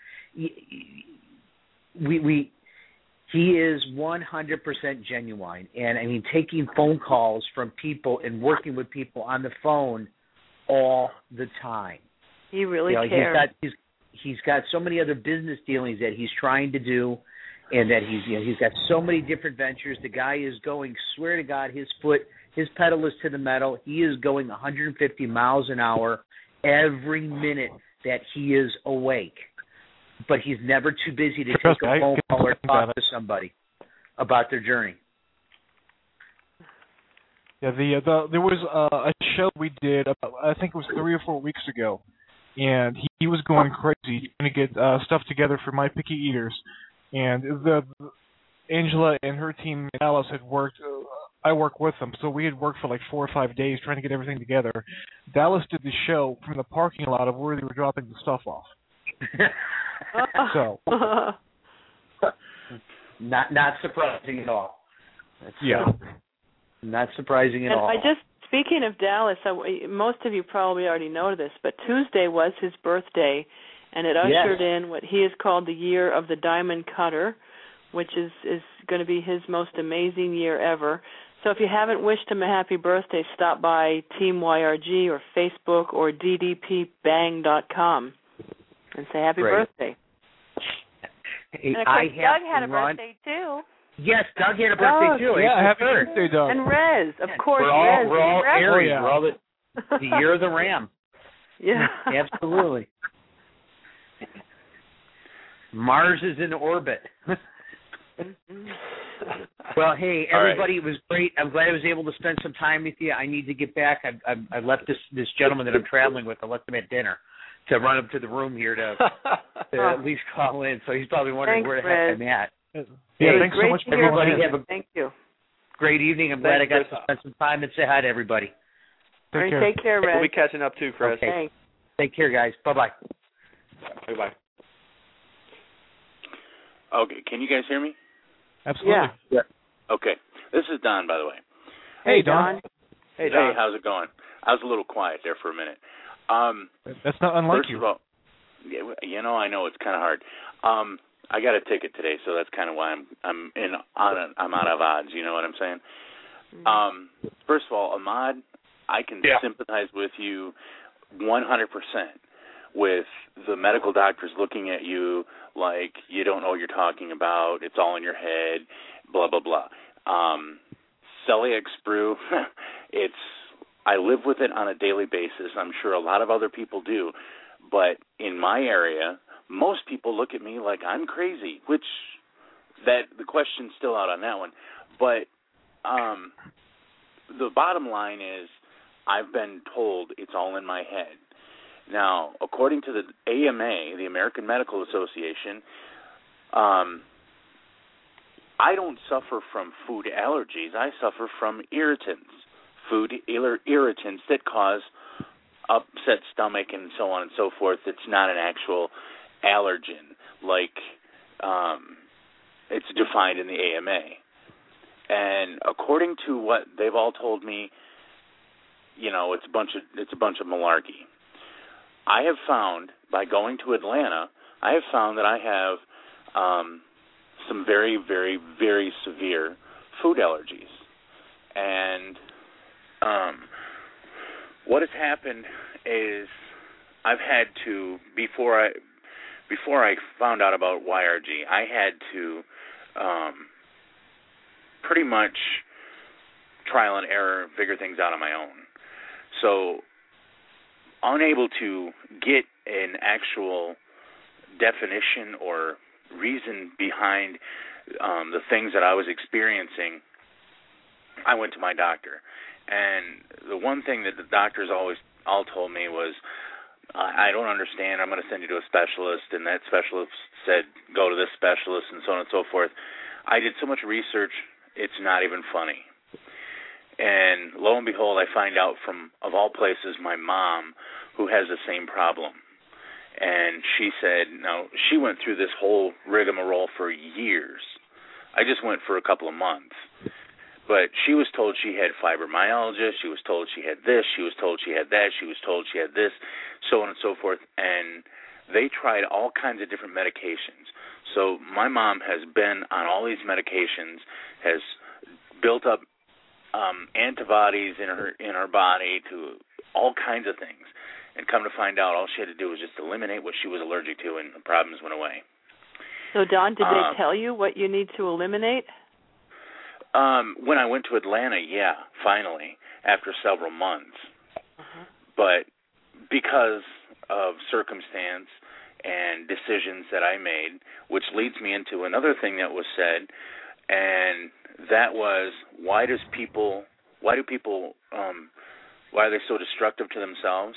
[SPEAKER 8] He is 100% genuine, and I mean, taking phone calls from people and working with people on the phone all the time.
[SPEAKER 3] He really
[SPEAKER 8] cares.
[SPEAKER 3] cares.
[SPEAKER 8] He's got so many other business dealings that he's trying to do, and that he's got so many different ventures. The guy is going, swear to God, his pedal is to the metal. He is going 150 miles an hour every minute that he is awake. But he's never too busy to take a phone call or talk to somebody about their journey.
[SPEAKER 4] Yeah, there was a show we did, I think it was 3 or 4 weeks ago, and he was going crazy trying to get stuff together for My Picky Eaters. And Angela and her team in Dallas had worked. I work with them, so we had worked for like 4 or 5 days trying to get everything together. Dallas did the show from the parking lot of where they were dropping the stuff off. So,
[SPEAKER 8] not surprising at all. Not surprising at all.
[SPEAKER 3] Speaking of Dallas, most of you probably already know this, but Tuesday was his birthday, and it ushered in what he has called the year of the Diamond Cutter, which is going to be his most amazing year ever. So if you haven't wished him a happy birthday, stop by Team YRG or Facebook or ddpbang.com and say happy birthday.
[SPEAKER 5] And of course, Doug had a birthday too.
[SPEAKER 8] Yes, Doug had a birthday too.
[SPEAKER 4] Yeah, happy birthday, Doug.
[SPEAKER 3] And Rez, of course.
[SPEAKER 8] We're all Aries. We're all the year of the Ram.
[SPEAKER 3] Yeah,
[SPEAKER 8] absolutely. Mars is in orbit. Well, hey, everybody, it was great. I'm glad I was able to spend some time with you. I need to get back. I left this gentleman that I'm traveling with. I left him at dinner to run up to the room here to at least call in. So he's probably wondering where the heck I'm at.
[SPEAKER 4] Yeah, thanks so much,
[SPEAKER 8] everybody.
[SPEAKER 3] Thank you.
[SPEAKER 8] Great evening. I'm glad I got to spend some time and say hi to everybody.
[SPEAKER 3] Take care, Red.
[SPEAKER 7] We'll be catching up too, Chris.
[SPEAKER 8] Okay. Thanks. Take care, guys. Bye-bye.
[SPEAKER 7] Bye-bye.
[SPEAKER 9] Okay, can you guys hear me?
[SPEAKER 4] Absolutely.
[SPEAKER 8] Yeah.
[SPEAKER 9] Okay. This is Don, by the way.
[SPEAKER 4] Hey, Don.
[SPEAKER 7] Hey, Don.
[SPEAKER 9] Hey, how's it going? I was a little quiet there for a minute.
[SPEAKER 4] That's not unlike
[SPEAKER 9] you. First of all, I know it's kind of hard. I got a ticket today, so that's kind of why I'm out of odds. You know what I'm saying? Mm-hmm. First of all, Ahmad, I can sympathize with you 100% with the medical doctors looking at you like you don't know what you're talking about. It's all in your head. Blah blah blah. Celiac sprue. I live with it on a daily basis. I'm sure a lot of other people do, but in my area, most people look at me like I'm crazy, which the question's still out on that one. But the bottom line is I've been told it's all in my head. Now, according to the AMA, the American Medical Association, I don't suffer from food allergies. I suffer from irritants, food irritants that cause upset stomach and so on and so forth. It's not an actual allergen like it's defined in the AMA. And according to what they've all told me, it's a bunch of malarkey. I have found, by going to Atlanta, that I have some very, very, very severe food allergies. And what has happened is I've had to, before I found out about YRG, I had to pretty much trial and error, figure things out on my own. So, unable to get an actual definition or reason behind the things that I was experiencing, I went to my doctor. And the one thing that the doctors all told me was, I don't understand, I'm going to send you to a specialist, and that specialist said, go to this specialist, and so on and so forth. I did so much research, it's not even funny. And lo and behold, I find out from, of all places, my mom, who has the same problem. And she said, no, she went through this whole rigmarole for years. I just went for a couple of months. But she was told she had fibromyalgia, she was told she had this, she was told she had that, she was told she had this, so on and so forth. And they tried all kinds of different medications. So my mom has been on all these medications, has built up antibodies in her body to all kinds of things. And come to find out, all she had to do was just eliminate what she was allergic to, and the problems went away.
[SPEAKER 3] So, Don, did they tell you what you need to eliminate?
[SPEAKER 9] When I went to Atlanta, yeah, finally, after several months. But because of circumstance and decisions that I made, which leads me into another thing that was said, and that was, why are they so destructive to themselves?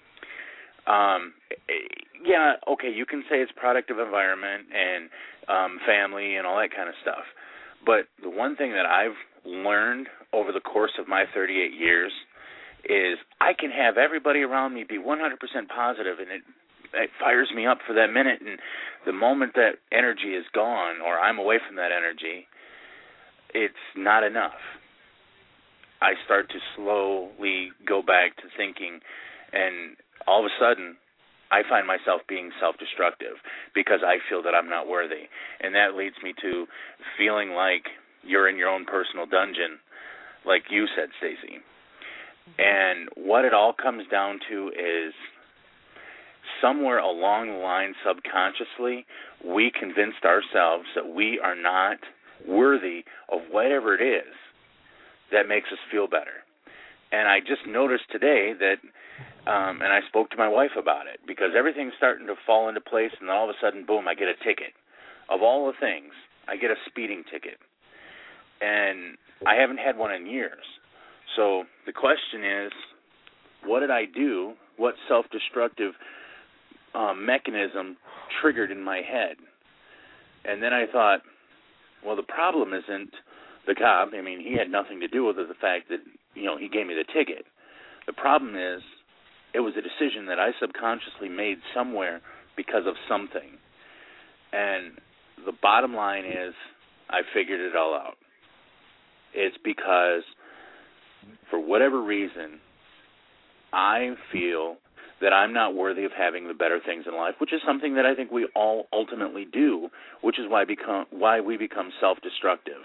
[SPEAKER 9] Yeah, okay, you can say it's product of environment and family and all that kind of stuff. But the one thing that I've learned over the course of my 38 years is I can have everybody around me be 100% positive, and it fires me up for that minute. And the moment that energy is gone, or I'm away from that energy, it's not enough. I start to slowly go back to thinking, and all of a sudden, I find myself being self-destructive because I feel that I'm not worthy. And that leads me to feeling like you're in your own personal dungeon, like you said, Stacy. And what it all comes down to is somewhere along the line, subconsciously, we convinced ourselves that we are not worthy of whatever it is that makes us feel better. And I just noticed today that, and I spoke to my wife about it, because everything's starting to fall into place, and then all of a sudden, boom, I get a ticket. Of all the things, I get a speeding ticket. And I haven't had one in years. So the question is, what did I do? What self-destructive mechanism triggered in my head? And then I thought, well, the problem isn't the cop. I mean, he had nothing to do with it, the fact that, he gave me the ticket. The problem is, it was a decision that I subconsciously made somewhere because of something. And the bottom line is, I figured it all out. It's because, for whatever reason, I feel that I'm not worthy of having the better things in life, which is something that I think we all ultimately do, which is why we become self-destructive.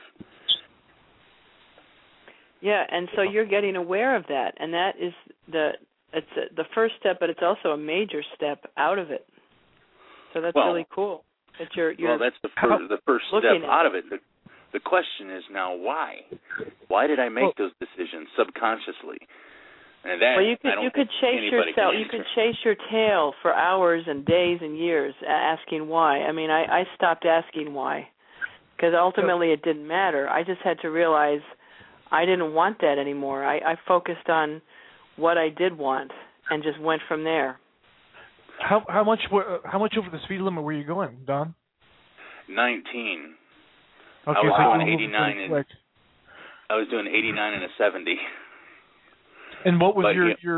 [SPEAKER 3] Yeah, and so you're getting aware of that, and that is the first step, but it's also a major step out of it. So that's really cool. That you're
[SPEAKER 9] that's the first step out of it. The question is now why? Why did I make those decisions subconsciously? And that,
[SPEAKER 3] you could chase yourself. You could chase your tail for hours and days and years asking why. I mean, I stopped asking why because ultimately it didn't matter. I just had to realize I didn't want that anymore. I focused on what I did want and just went from there.
[SPEAKER 4] How much over the speed limit were you going, Don?
[SPEAKER 9] 19.
[SPEAKER 4] Okay,
[SPEAKER 9] I was doing 89 I was doing 89 and a 70.
[SPEAKER 4] And what was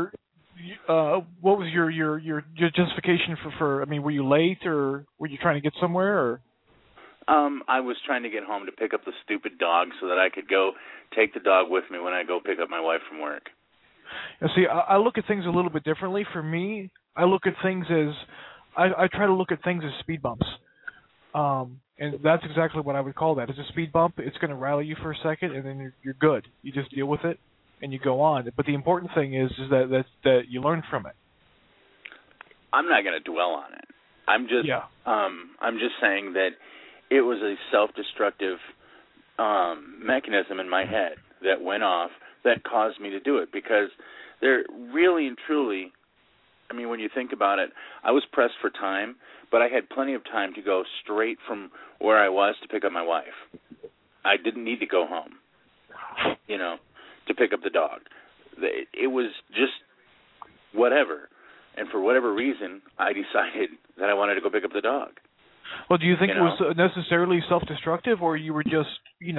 [SPEAKER 4] your justification for? I mean, were you late or were you trying to get somewhere? Or?
[SPEAKER 9] I was trying to get home to pick up the stupid dog so that I could go take the dog with me when I go pick up my wife from work.
[SPEAKER 4] You see, I look at things a little bit differently. For me, I look at things as I try to look at things as speed bumps. And that's exactly what I would call that. It's a speed bump. It's going to rally you for a second, and then you're good. You just deal with it, and you go on. But the important thing is that you learn from it.
[SPEAKER 9] I'm not going to dwell on it. I'm just saying that it was a self-destructive mechanism in my head that went off that caused me to do it, because there really and truly, I mean, when you think about it, I was pressed for time, but I had plenty of time to go straight from where I was to pick up my wife. I didn't need to go home, to pick up the dog. It was just whatever. And for whatever reason, I decided that I wanted to go pick up the dog.
[SPEAKER 4] Well, do you think it was necessarily self-destructive, or you were just,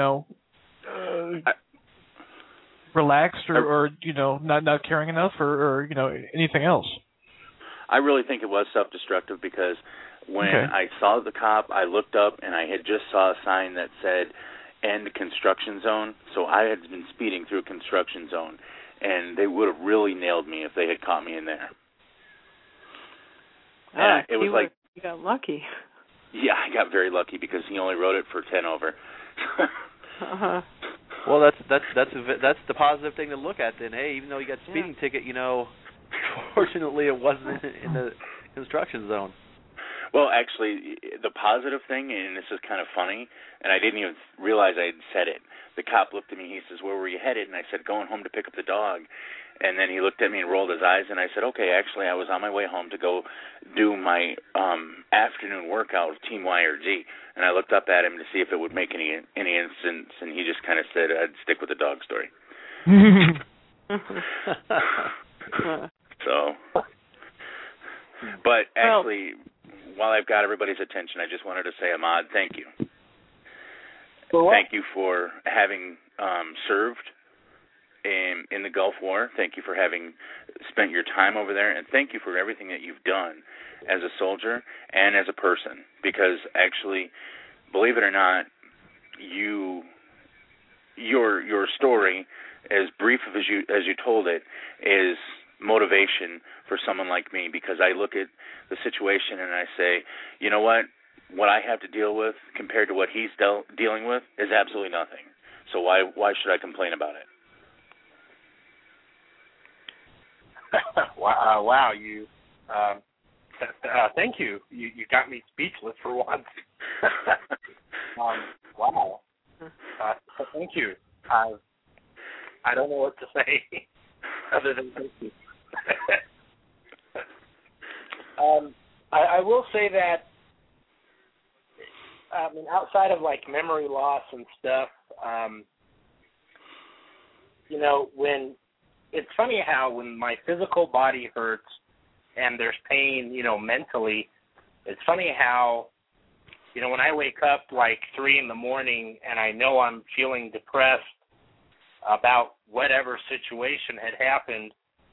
[SPEAKER 4] relaxed or not caring enough or anything else?
[SPEAKER 9] I really think it was self-destructive because when I saw the cop, I looked up and I had just saw a sign that said end construction zone. So I had been speeding through a construction zone, and they would have really nailed me if they had caught me in there. It was like
[SPEAKER 3] you got lucky.
[SPEAKER 9] Yeah, I got very lucky because he only wrote it for 10 over.
[SPEAKER 7] Well, that's the positive thing to look at then. Hey, even though you got a speeding ticket, Fortunately, it wasn't in the construction zone.
[SPEAKER 9] Well, actually, the positive thing, and this is kind of funny, and I didn't even realize I had said it. The cop looked at me. He says, "Where were you headed?" And I said, "Going home to pick up the dog." And then he looked at me and rolled his eyes, and I said, "Okay, actually, I was on my way home to go do my afternoon workout with Team YRG." And I looked up at him to see if it would make any sense, and he just kind of said, "I'd stick with the dog story." So, but actually, while I've got everybody's attention, I just wanted to say, Ahmad, thank you. Thank you for having served in the Gulf War. Thank you for having spent your time over there, and thank you for everything that you've done as a soldier and as a person. Because actually, believe it or not, your story, as brief as you told it, is motivation for someone like me, because I look at the situation and I say, you know what I have to deal with compared to what he's dealing with is absolutely nothing. So why should I complain about it?
[SPEAKER 6] Wow, you thank you. You got me speechless for once. Wow. Thank you. I don't know what to say other than thank you. I will say that outside of like memory loss and stuff, when it's funny how when my physical body hurts and there's pain, mentally, it's funny how, when I wake up like 3 a.m. and I know I'm feeling depressed about whatever situation had happened,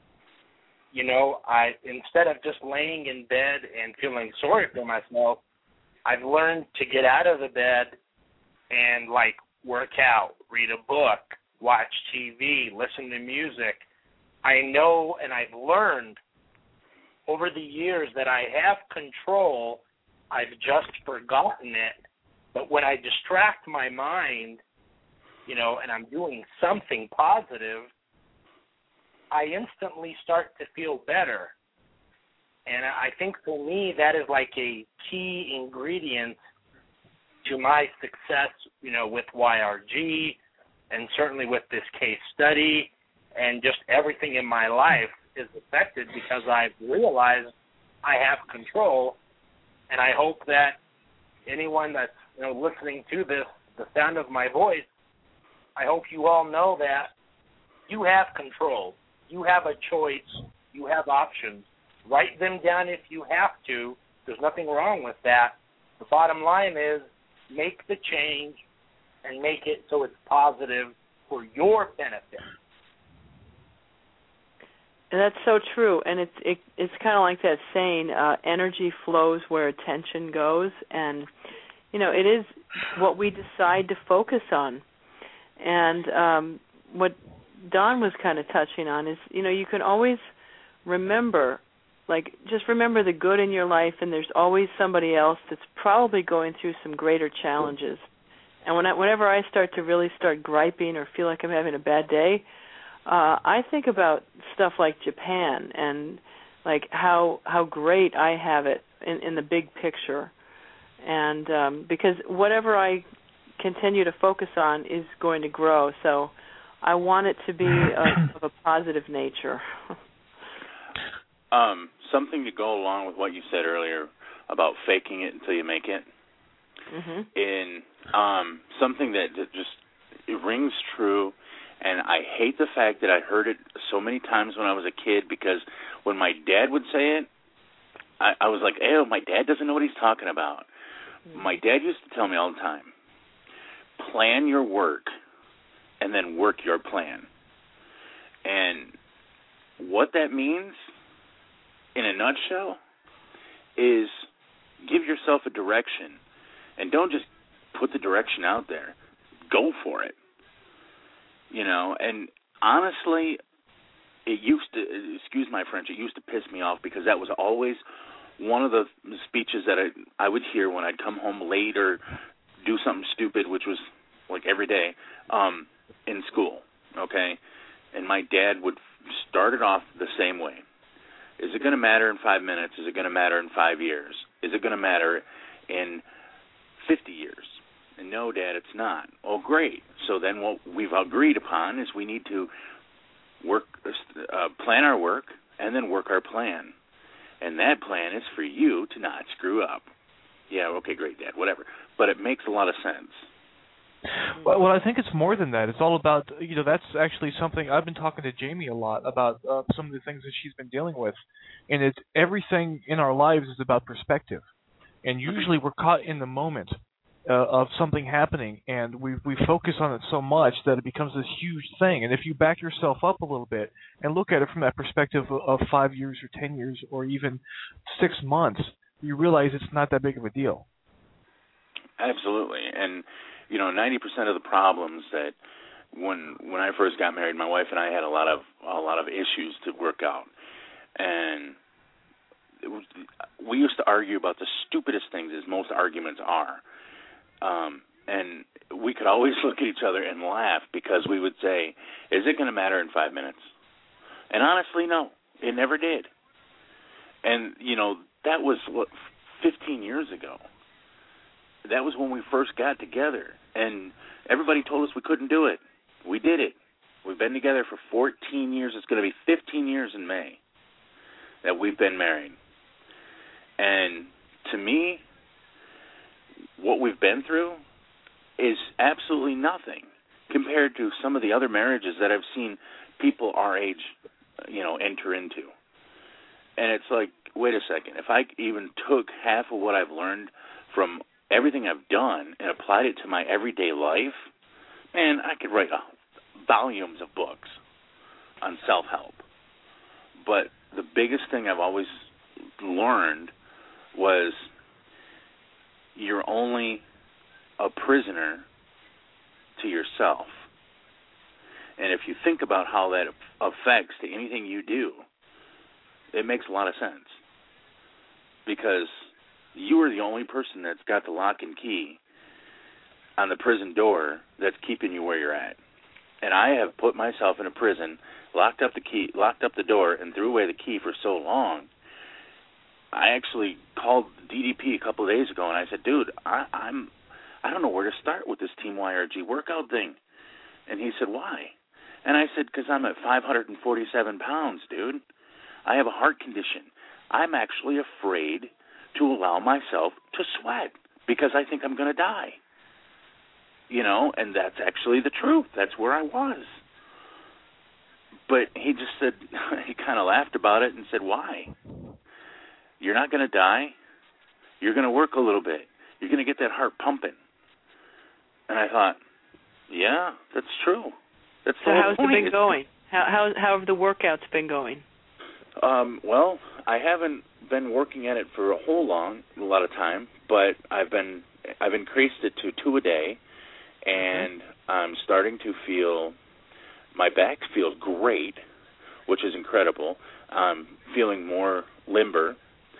[SPEAKER 6] I instead of just laying in bed and feeling sorry for myself, I've learned to get out of the bed and like work out, read a book, watch TV, listen to music. I know and I've learned over the years that I have control. I've just forgotten it. But when I distract my mind, and I'm doing something positive, I instantly start to feel better. And I think for me that is like a key ingredient to my success, with YRG and certainly with this case study, and just everything in my life is affected because I've realized I have control. And I hope that anyone that's listening to this, the sound of my voice, I hope you all know that you have control. You have a choice. You have options. Write them down if you have to. There's nothing wrong with that. The bottom line is make the change and make it so it's positive for your benefit.
[SPEAKER 3] And that's so true. And it's kind of like that saying, energy flows where attention goes. And, it is what we decide to focus on. And what Don was kind of touching on is, you can always remember, just remember the good in your life, and there's always somebody else that's probably going through some greater challenges. And whenever I start griping or feel like I'm having a bad day, I think about stuff like Japan and like how great I have it in the big picture. And because whatever I continue to focus on is going to grow. So I want it to be of a positive nature.
[SPEAKER 9] Something to go along with what you said earlier about faking it until you make it. Mm-hmm. And something that just it rings true, and I hate the fact that I heard it so many times when I was a kid, because when my dad would say it, I was like, ew, my dad doesn't know what he's talking about. Mm-hmm. My dad used to tell me all the time, plan your work and then work your plan. And what that means, in a nutshell, is give yourself a direction, and don't just put the direction out there. Go for it. And honestly, it used to, excuse my French, it used to piss me off, because that was always one of the speeches that I would hear when I'd come home late or do something stupid, which was like every day, in school, okay? And my dad would start it off the same way. Is it going to matter in 5 minutes? Is it going to matter in 5 years? Is it going to matter in 50 years? And no, Dad, it's not. Oh, great. So then what we've agreed upon is we need to plan our work and then work our plan. And that plan is for you to not screw up. Yeah, okay, great, Dad, whatever. But it makes a lot of sense.
[SPEAKER 4] Well, I think it's more than that. It's all about, that's actually something I've been talking to Jamie a lot about, some of the things that she's been dealing with. And it's everything in our lives is about perspective. And usually we're caught in the moment of something happening, and we focus on it so much that it becomes this huge thing. And if you back yourself up a little bit and look at it from that perspective of 5 years or 10 years or even 6 months, you realize it's not that big of a deal.
[SPEAKER 9] Absolutely. And 90% of the problems that when I first got married, my wife and I had a lot of issues to work out, and we used to argue about the stupidest things, as most arguments are, and we could always look at each other and laugh because we would say, "Is it going to matter in 5 minutes?" And honestly, no, it never did. And that was 15 years ago. That was when we first got together, and everybody told us we couldn't do it. We did it. We've been together for 14 years. It's going to be 15 years in May that we've been married. And to me, what we've been through is absolutely nothing compared to some of the other marriages that I've seen people our age, enter into. And it's like, wait a second, if I even took half of what I've learned from everything I've done and applied it to my everyday life, man, I could write volumes of books on self-help. But the biggest thing I've always learned was you're only a prisoner to yourself. And if you think about how that affects to anything you do, it makes a lot of sense. Because you are the only person that's got the lock and key on the prison door that's keeping you where you're at. And I have put myself in a prison, locked up the door, and threw away the key for so long. I actually called DDP a couple of days ago, and I said, "Dude, I don't know where to start with this Team YRG workout thing." And he said, "Why?" And I said, "Because I'm at 547 pounds, dude. I have a heart condition. I'm actually afraid to allow myself to sweat because I think I'm going to die." And that's actually the truth. That's where I was. But he just said, he kind of laughed about it and said, "Why? You're not going to die. You're going to work a little bit. You're going to get that heart pumping." And I thought, yeah, that's true. That's
[SPEAKER 3] so how's it been going? How have the workouts been going?
[SPEAKER 9] Well, I haven't been working at it for a lot of time, but I've increased it to 2 a day, and I'm starting to feel my back feels great, which is incredible. I'm feeling more limber.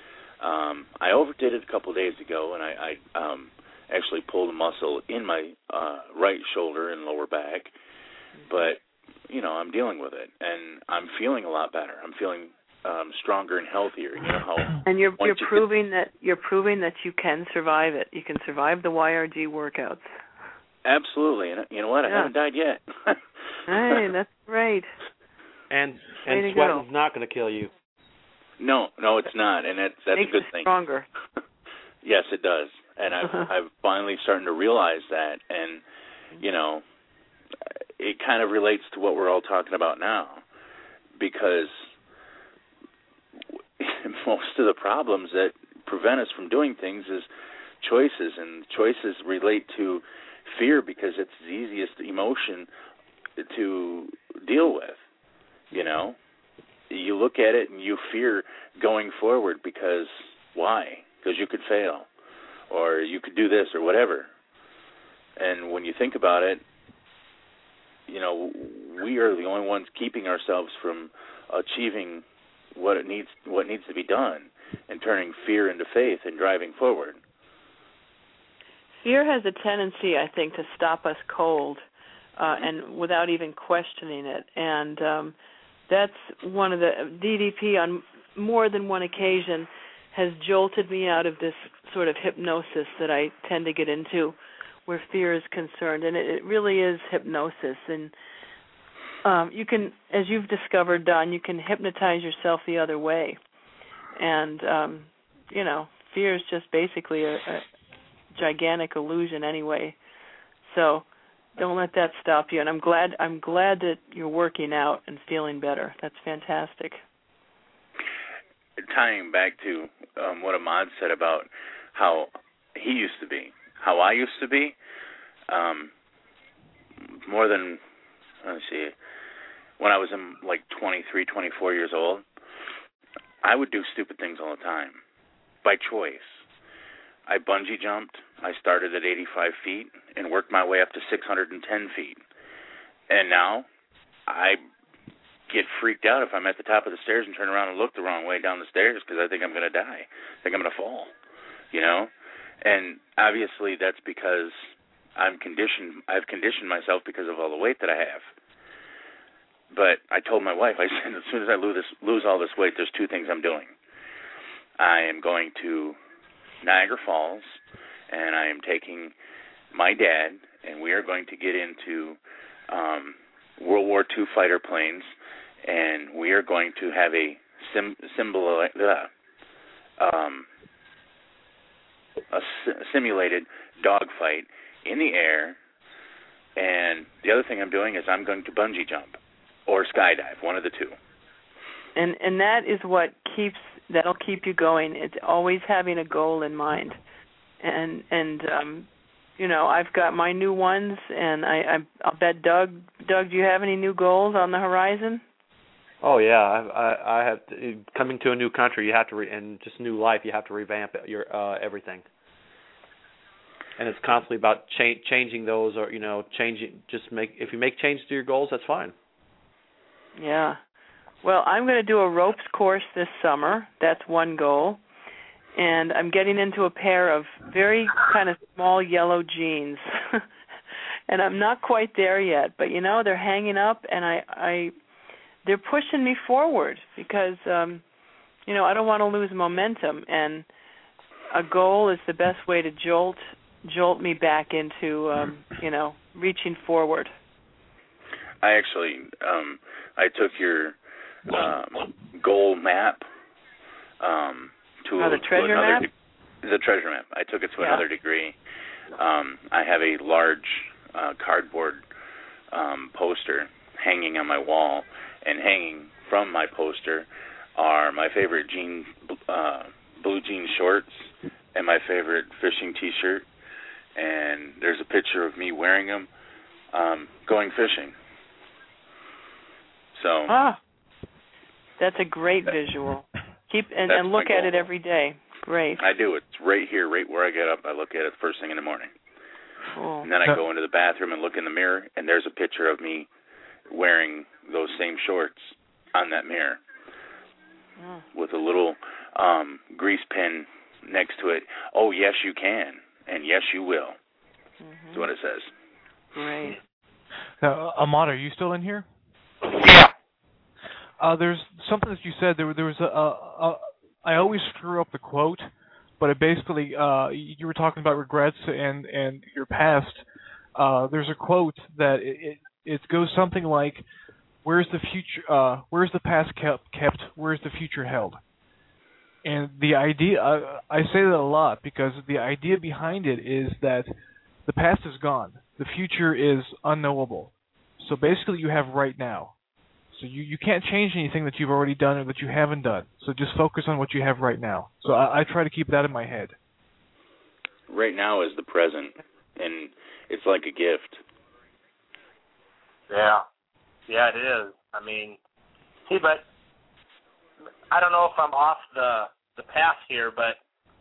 [SPEAKER 9] I overdid it a couple of days ago, and I actually pulled a muscle in my right shoulder and lower back, but I'm dealing with it, and I'm feeling a lot better. I'm feeling stronger and healthier.
[SPEAKER 3] And you're proving that you can survive it. You can survive the YRG workouts.
[SPEAKER 9] Absolutely, and you know what? I haven't died yet.
[SPEAKER 3] Hey, that's great.
[SPEAKER 7] And sweating's not going to kill you.
[SPEAKER 9] No, it's not, and that's a good thing.
[SPEAKER 3] Stronger.
[SPEAKER 9] Yes, it does, and I've finally starting to realize that, and it kind of relates to what we're all talking about now, because most of the problems that prevent us from doing things is choices, and choices relate to fear because it's the easiest emotion to deal with. You look at it and you fear going forward because why? Because you could fail, or you could do this or whatever. And when you think about it, we are the only ones keeping ourselves from achieving what needs to be done and turning fear into faith and driving forward.
[SPEAKER 3] Fear has a tendency, I think, to stop us cold and without even questioning it. And that's one of the DDP more than one occasion, has jolted me out of this sort of hypnosis that I tend to get into where fear is concerned. And it really is hypnosis. And you can, as you've discovered, Don, you can hypnotize yourself the other way. And, fear is just basically a gigantic illusion anyway. So don't let that stop you. And I'm glad that you're working out and feeling better. That's fantastic.
[SPEAKER 9] Tying back to what Ahmad said about how he used to be, how I used to be, more than, when I was in like 23, 24 years old, I would do stupid things all the time by choice. I bungee jumped. I started at 85 feet and worked my way up to 610 feet. And now I get freaked out if I'm at the top of the stairs and turn around and look the wrong way down the stairs because I think I'm going to die. I think I'm going to fall, And obviously that's because I've conditioned myself because of all the weight that I have. But I told my wife, I said, as soon as I lose all this weight, there's two things I'm doing. I am going to Niagara Falls, and I am taking my dad, and we are going to get into World War II fighter planes, and we are going to have a simulated dogfight in the air. And the other thing I'm doing is I'm going to bungee jump or skydive, one of the two.
[SPEAKER 3] And that is what that'll keep you going. It's always having a goal in mind. And I've got my new ones, and I'll bet Doug, do you have any new goals on the horizon?
[SPEAKER 7] Oh yeah, I have coming to a new country. You have to and just new life. You have to revamp your everything, and it's constantly about changing those, or changing. If you make changes to your goals, that's fine.
[SPEAKER 3] Yeah. Well, I'm going to do a ropes course this summer. That's one goal. And I'm getting into a pair of very kind of small yellow jeans. And I'm not quite there yet, but they're hanging up, and they're pushing me forward because I don't want to lose momentum, and a goal is the best way to jolt me back into reaching forward.
[SPEAKER 9] I actually I took your goal map to
[SPEAKER 3] the treasure map?
[SPEAKER 9] The treasure map. I took it to another degree. I have a large cardboard poster hanging on my wall, and hanging from my poster are my favorite blue jean shorts and my favorite fishing T-shirt, and there's a picture of me wearing them going fishing. So
[SPEAKER 3] that's a great visual. Keep and look at it every day. Great.
[SPEAKER 9] I do. It's right here, right where I get up. I look at it first thing in the morning.
[SPEAKER 3] Cool.
[SPEAKER 9] And then I go into the bathroom and look in the mirror, and there's a picture of me wearing those same shorts on that mirror with a little grease pen next to it. Oh, yes, you can, and yes, you will. Mm-hmm. That's what it says.
[SPEAKER 3] Great.
[SPEAKER 4] Now, Ahmad, are you still in here?
[SPEAKER 6] Yeah.
[SPEAKER 4] There's something that you said. There was I always screw up the quote, but it basically you were talking about regrets and your past. There's a quote that it goes something like, "Where's the future? Where's the past kept? Where's the future held?" And the idea, I say that a lot because the idea behind it is that the past is gone. The future is unknowable. So basically, you have right now. So you can't change anything that you've already done or that you haven't done. So just focus on what you have right now. So I try to keep that in my head.
[SPEAKER 9] Right now is the present, and it's like a gift.
[SPEAKER 6] Yeah, it is. I mean, but I don't know if I'm off the path here, but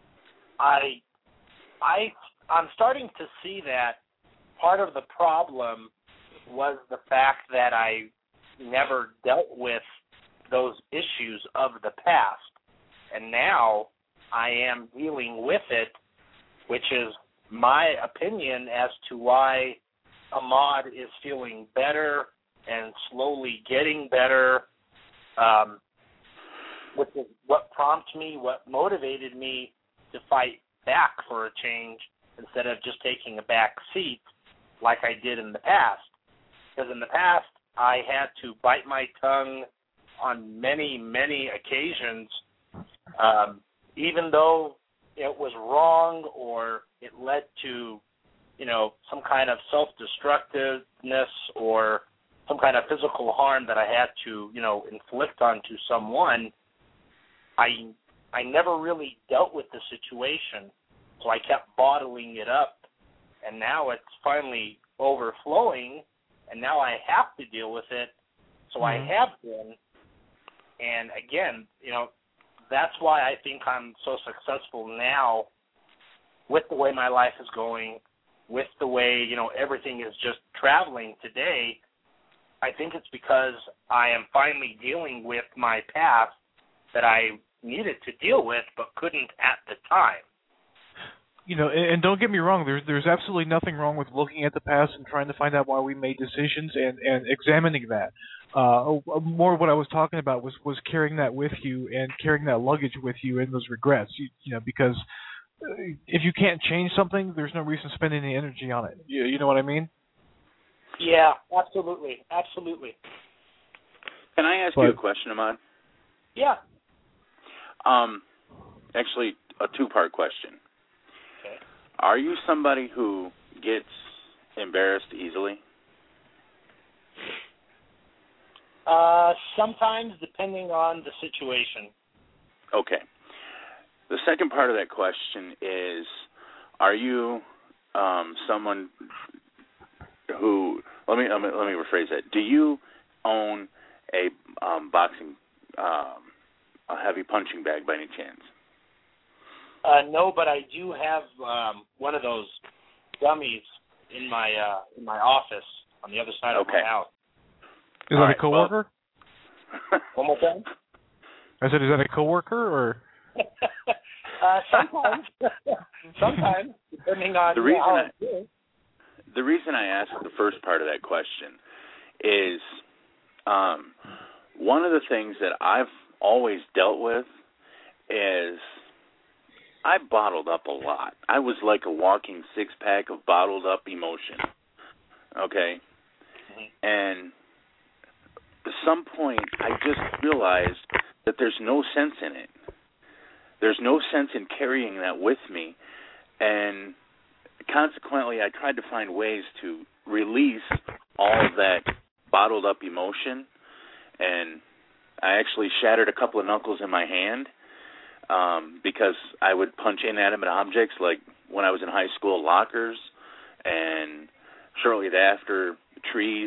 [SPEAKER 6] I'm starting to see that part of the problem was the fact that I never dealt with those issues of the past. And now I am dealing with it, which is my opinion as to why Ahmad is feeling better and slowly getting better. which is what prompted me, what motivated me to fight back for a change instead of just taking a back seat like I did in the past. Because in the past, I had to bite my tongue on many, many occasions, even though it was wrong or it led to, some kind of self-destructiveness or some kind of physical harm that I had to, inflict onto someone. I never really dealt with the situation, so I kept bottling it up, and now it's finally overflowing, and now I have to deal with it, so I have been. And again, that's why I think I'm so successful now with the way my life is going, with the way, everything is just traveling today. I think it's because I am finally dealing with my past that I needed to deal with but couldn't at the time.
[SPEAKER 4] And don't get me wrong, there's absolutely nothing wrong with looking at the past and trying to find out why we made decisions and examining that. More what I was talking about was carrying that with you and carrying that luggage with you and those regrets, because if you can't change something, there's no reason spending the energy on it. You know what I mean?
[SPEAKER 6] Yeah, absolutely. Absolutely.
[SPEAKER 9] Can I ask you a question, Ahmad?
[SPEAKER 6] Yeah.
[SPEAKER 9] Actually, a two-part question.
[SPEAKER 6] Okay.
[SPEAKER 9] Are you somebody who gets embarrassed easily?
[SPEAKER 6] Sometimes, depending on the situation.
[SPEAKER 9] Okay. The second part of that question is, are you someone who? Let me rephrase that. Do you own a boxing, a heavy punching bag by any chance?
[SPEAKER 6] No, but I do have one of those dummies in my office on the other side of my house.
[SPEAKER 4] Is that a coworker?
[SPEAKER 6] One more time.
[SPEAKER 4] I said, is that a coworker or?
[SPEAKER 6] Sometimes. Sometimes, depending on
[SPEAKER 9] the reason I asked the first part of that question is one of the things that I've always dealt with is I bottled up a lot. I was like a walking six-pack of bottled up emotion. Okay? And at some point, I just realized that there's no sense in it. There's no sense in carrying that with me. And consequently, I tried to find ways to release all of that bottled up emotion. And I actually shattered a couple of knuckles in my hand because I would punch inanimate objects, like when I was in high school, lockers, and shortly thereafter, trees,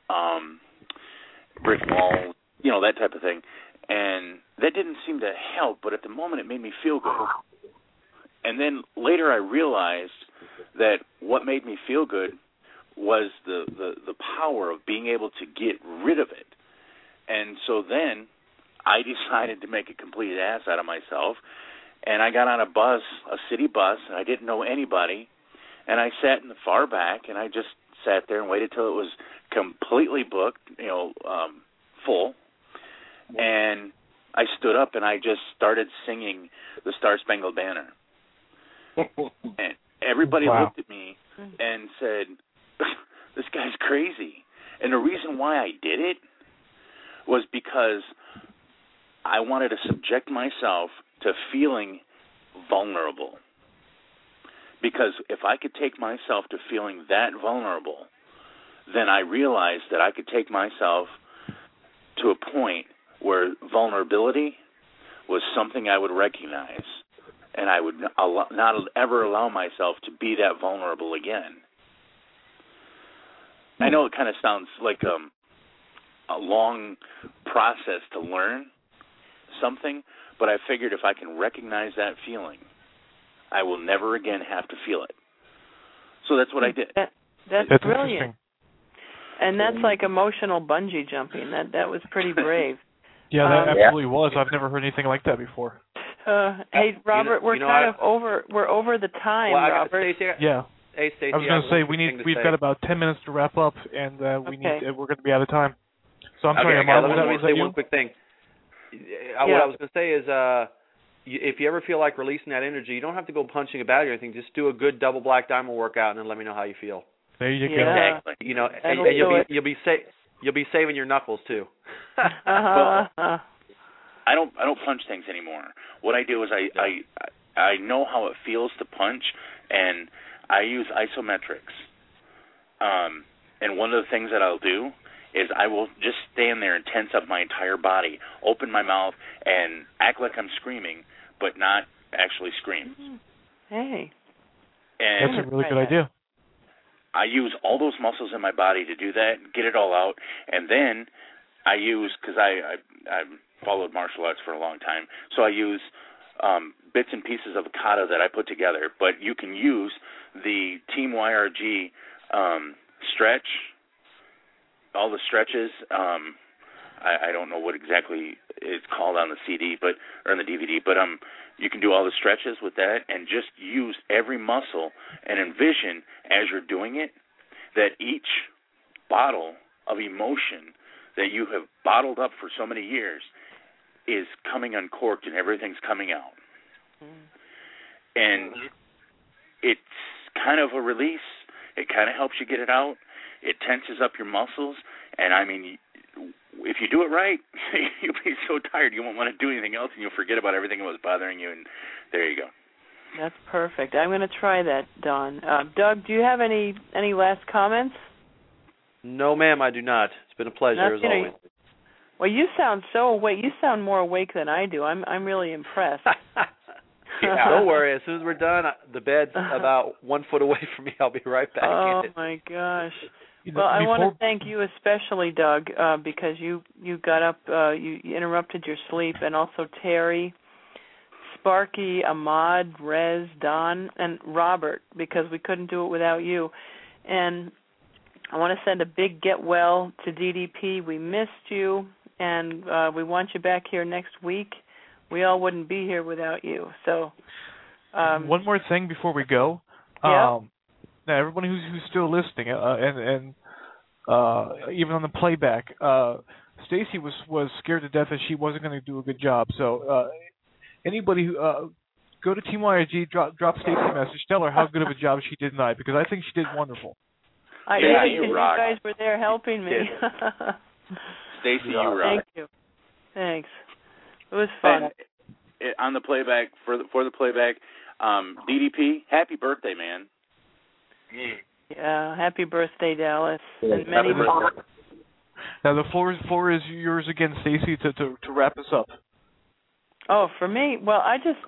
[SPEAKER 9] brick walls, that type of thing. And that didn't seem to help, but at the moment it made me feel good. And then later I realized that what made me feel good was the power of being able to get rid of it. And so then I decided to make a complete ass out of myself, and I got on a bus, a city bus, and I didn't know anybody, and I sat in the far back, and I just sat there and waited till it was completely booked, full, and I stood up and I just started singing the Star-Spangled Banner. And everybody looked at me and said, this guy's crazy. And the reason why I did it was because I wanted to subject myself to feeling vulnerable. Because if I could take myself to feeling that vulnerable, then I realized that I could take myself to a point where vulnerability was something I would recognize, and I would not ever allow myself to be that vulnerable again. I know it kind of sounds like a long process to learn something, but I figured if I can recognize that feeling, I will never again have to feel it. So that's what I did.
[SPEAKER 3] That's brilliant. And that's like emotional bungee jumping. That was pretty brave.
[SPEAKER 4] Yeah, that absolutely was. I've never heard anything like that before.
[SPEAKER 3] Hey, Robert, we're over the time, Robert.
[SPEAKER 4] Yeah.
[SPEAKER 7] Hey, Stacey.
[SPEAKER 4] I was going to say we've got about 10 minutes to wrap up, and we're going to be out of time. So I'm sorry,
[SPEAKER 7] Ahmad,
[SPEAKER 4] was that
[SPEAKER 7] one
[SPEAKER 4] you?
[SPEAKER 7] quick thing. What I was going to say is, if you ever feel like releasing that energy, you don't have to go punching a bag or anything. Just do a good double black diamond workout, and then let me know how you feel.
[SPEAKER 4] There you go.
[SPEAKER 7] Exactly. You know, and you'll be saving your knuckles too.
[SPEAKER 9] Well, I don't punch things anymore. What I do is I know how it feels to punch, and I use isometrics. And one of the things that I'll do is I will just stand there and tense up my entire body, open my mouth, and act like I'm screaming, but not actually scream.
[SPEAKER 3] Hey.
[SPEAKER 9] And
[SPEAKER 4] that's a really good idea.
[SPEAKER 9] I use all those muscles in my body to do that, get it all out, and then I use, because I followed martial arts for a long time, so I use bits and pieces of kata that I put together, but you can use the Team YRG stretch, all the stretches. I don't know what exactly it's called on the CD, or on the DVD, but you can do all the stretches with that and just use every muscle and envision as you're doing it that each bottle of emotion that you have bottled up for so many years is coming uncorked and everything's coming out. And it's kind of a release. It kind of helps you get it out. It tenses up your muscles. And, I mean, if you do it right, you'll be so tired you won't want to do anything else, and you'll forget about everything that was bothering you, and there you go.
[SPEAKER 3] That's perfect. I'm going to try that, Don. Doug, do you have any last comments?
[SPEAKER 7] No, ma'am, I do not. It's been a pleasure, as always.
[SPEAKER 3] Well, you sound so awake. You sound more awake than I do. I'm really impressed.
[SPEAKER 7] Don't worry. As soon as we're done, the bed's about 1 foot away from me. I'll be right back.
[SPEAKER 3] Oh, my gosh. Well, I want to thank you especially, Doug, because you got up, you interrupted your sleep, and also Terry, Sparky, Ahmad, Rez, Don, and Robert, because we couldn't do it without you. And I want to send a big get well to DDP. We missed you, and we want you back here next week. We all wouldn't be here without you. So,
[SPEAKER 4] one more thing before we go.
[SPEAKER 3] Yeah.
[SPEAKER 4] Now, everyone who's still listening, and even on the playback, Stacy was scared to death that she wasn't going to do a good job. So, anybody who go to Team YRG, drop Stacy a message, tell her how good of a job she did tonight, because I think she did wonderful.
[SPEAKER 9] You rock.
[SPEAKER 3] You guys were there helping me.
[SPEAKER 9] Stacy, you rock.
[SPEAKER 3] Thank you. Thanks. It was fun.
[SPEAKER 9] And on the playback, for the playback, DDP, happy birthday, man.
[SPEAKER 3] Yeah, happy birthday, Dallas. And many more.
[SPEAKER 4] Now the floor is yours again, Stacy, to wrap us up.
[SPEAKER 3] Oh, for me, well, I just,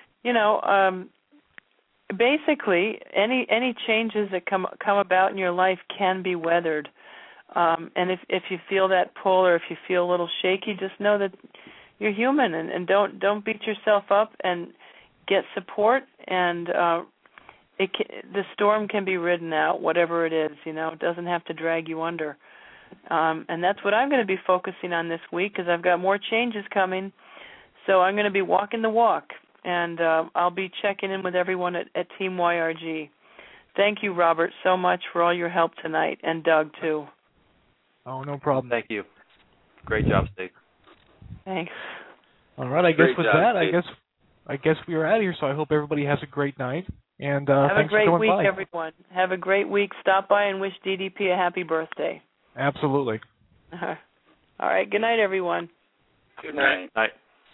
[SPEAKER 3] basically any changes that come about in your life can be weathered. And if you feel that pull, or if you feel a little shaky, just know that you're human, and don't beat yourself up, and get support, and the storm can be ridden out, whatever it is. It doesn't have to drag you under. And that's what I'm going to be focusing on this week, because I've got more changes coming. So I'm going to be walking the walk, and I'll be checking in with everyone at Team YRG. Thank you, Robert, so much for all your help tonight, and Doug, too.
[SPEAKER 4] Oh, no problem.
[SPEAKER 7] Thank you. Great job, Steve.
[SPEAKER 3] Thanks.
[SPEAKER 4] All right, I guess with that, I guess we are out of here. So I hope everybody has a great night, and
[SPEAKER 3] have
[SPEAKER 4] thanks
[SPEAKER 3] a great
[SPEAKER 4] for coming
[SPEAKER 3] week,
[SPEAKER 4] by.
[SPEAKER 3] everyone. Have a great week. Stop by and wish DDP a happy birthday.
[SPEAKER 4] Absolutely.
[SPEAKER 3] All right. Good night, everyone.
[SPEAKER 9] Good night.
[SPEAKER 7] Night.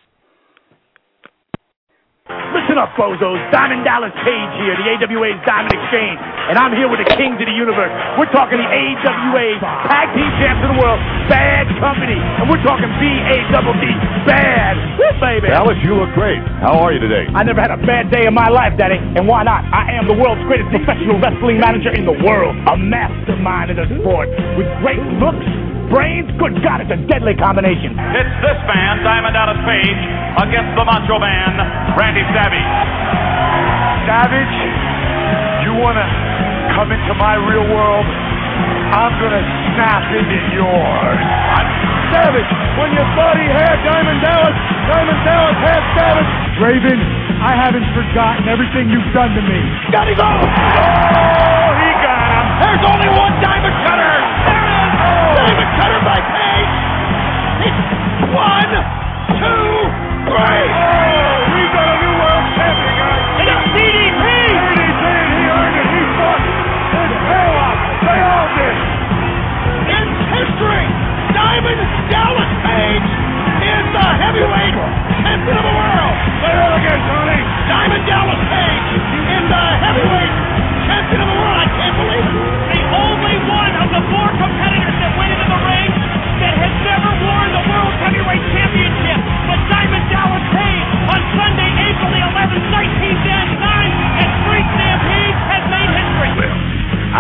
[SPEAKER 2] Listen up, bozos. Diamond Dallas Page here, the AWA's Diamond Exchange. And I'm here with the kings of the universe. We're talking the AWA Tag Team Champs of the World, Bad Company. And we're talking B-A-double-D, Bad. Woo, baby.
[SPEAKER 10] Dallas, you look great. How are you today?
[SPEAKER 2] I never had a bad day in my life, Daddy. And why not? I am the world's greatest professional wrestling manager in the world. A mastermind of the sport. With great looks, brains, good God, it's a deadly combination.
[SPEAKER 11] It's this man, Diamond Dallas Page, against the Macho Man, Randy Savage.
[SPEAKER 10] Savage, you want to come into my real world? I'm going to snap into yours. Savage, when you thought he had Diamond Dallas had Savage. Raven, I haven't forgotten everything you've done to me. Got him off! Oh, he got him. There's only one Diamond Cutter. There it is. Oh. Diamond Cutter by Page. It's 1, 2.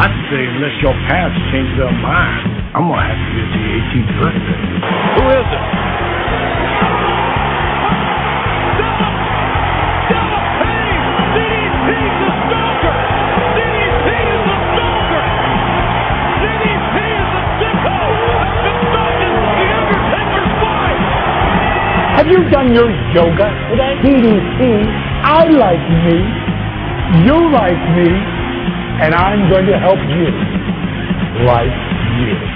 [SPEAKER 2] I'd say unless your parents change their mind, I'm going to have to get the 18th birthday.
[SPEAKER 10] Who is it?
[SPEAKER 2] Have you done your yoga today? DDP, I like me, you like me, and I'm going to help you like you.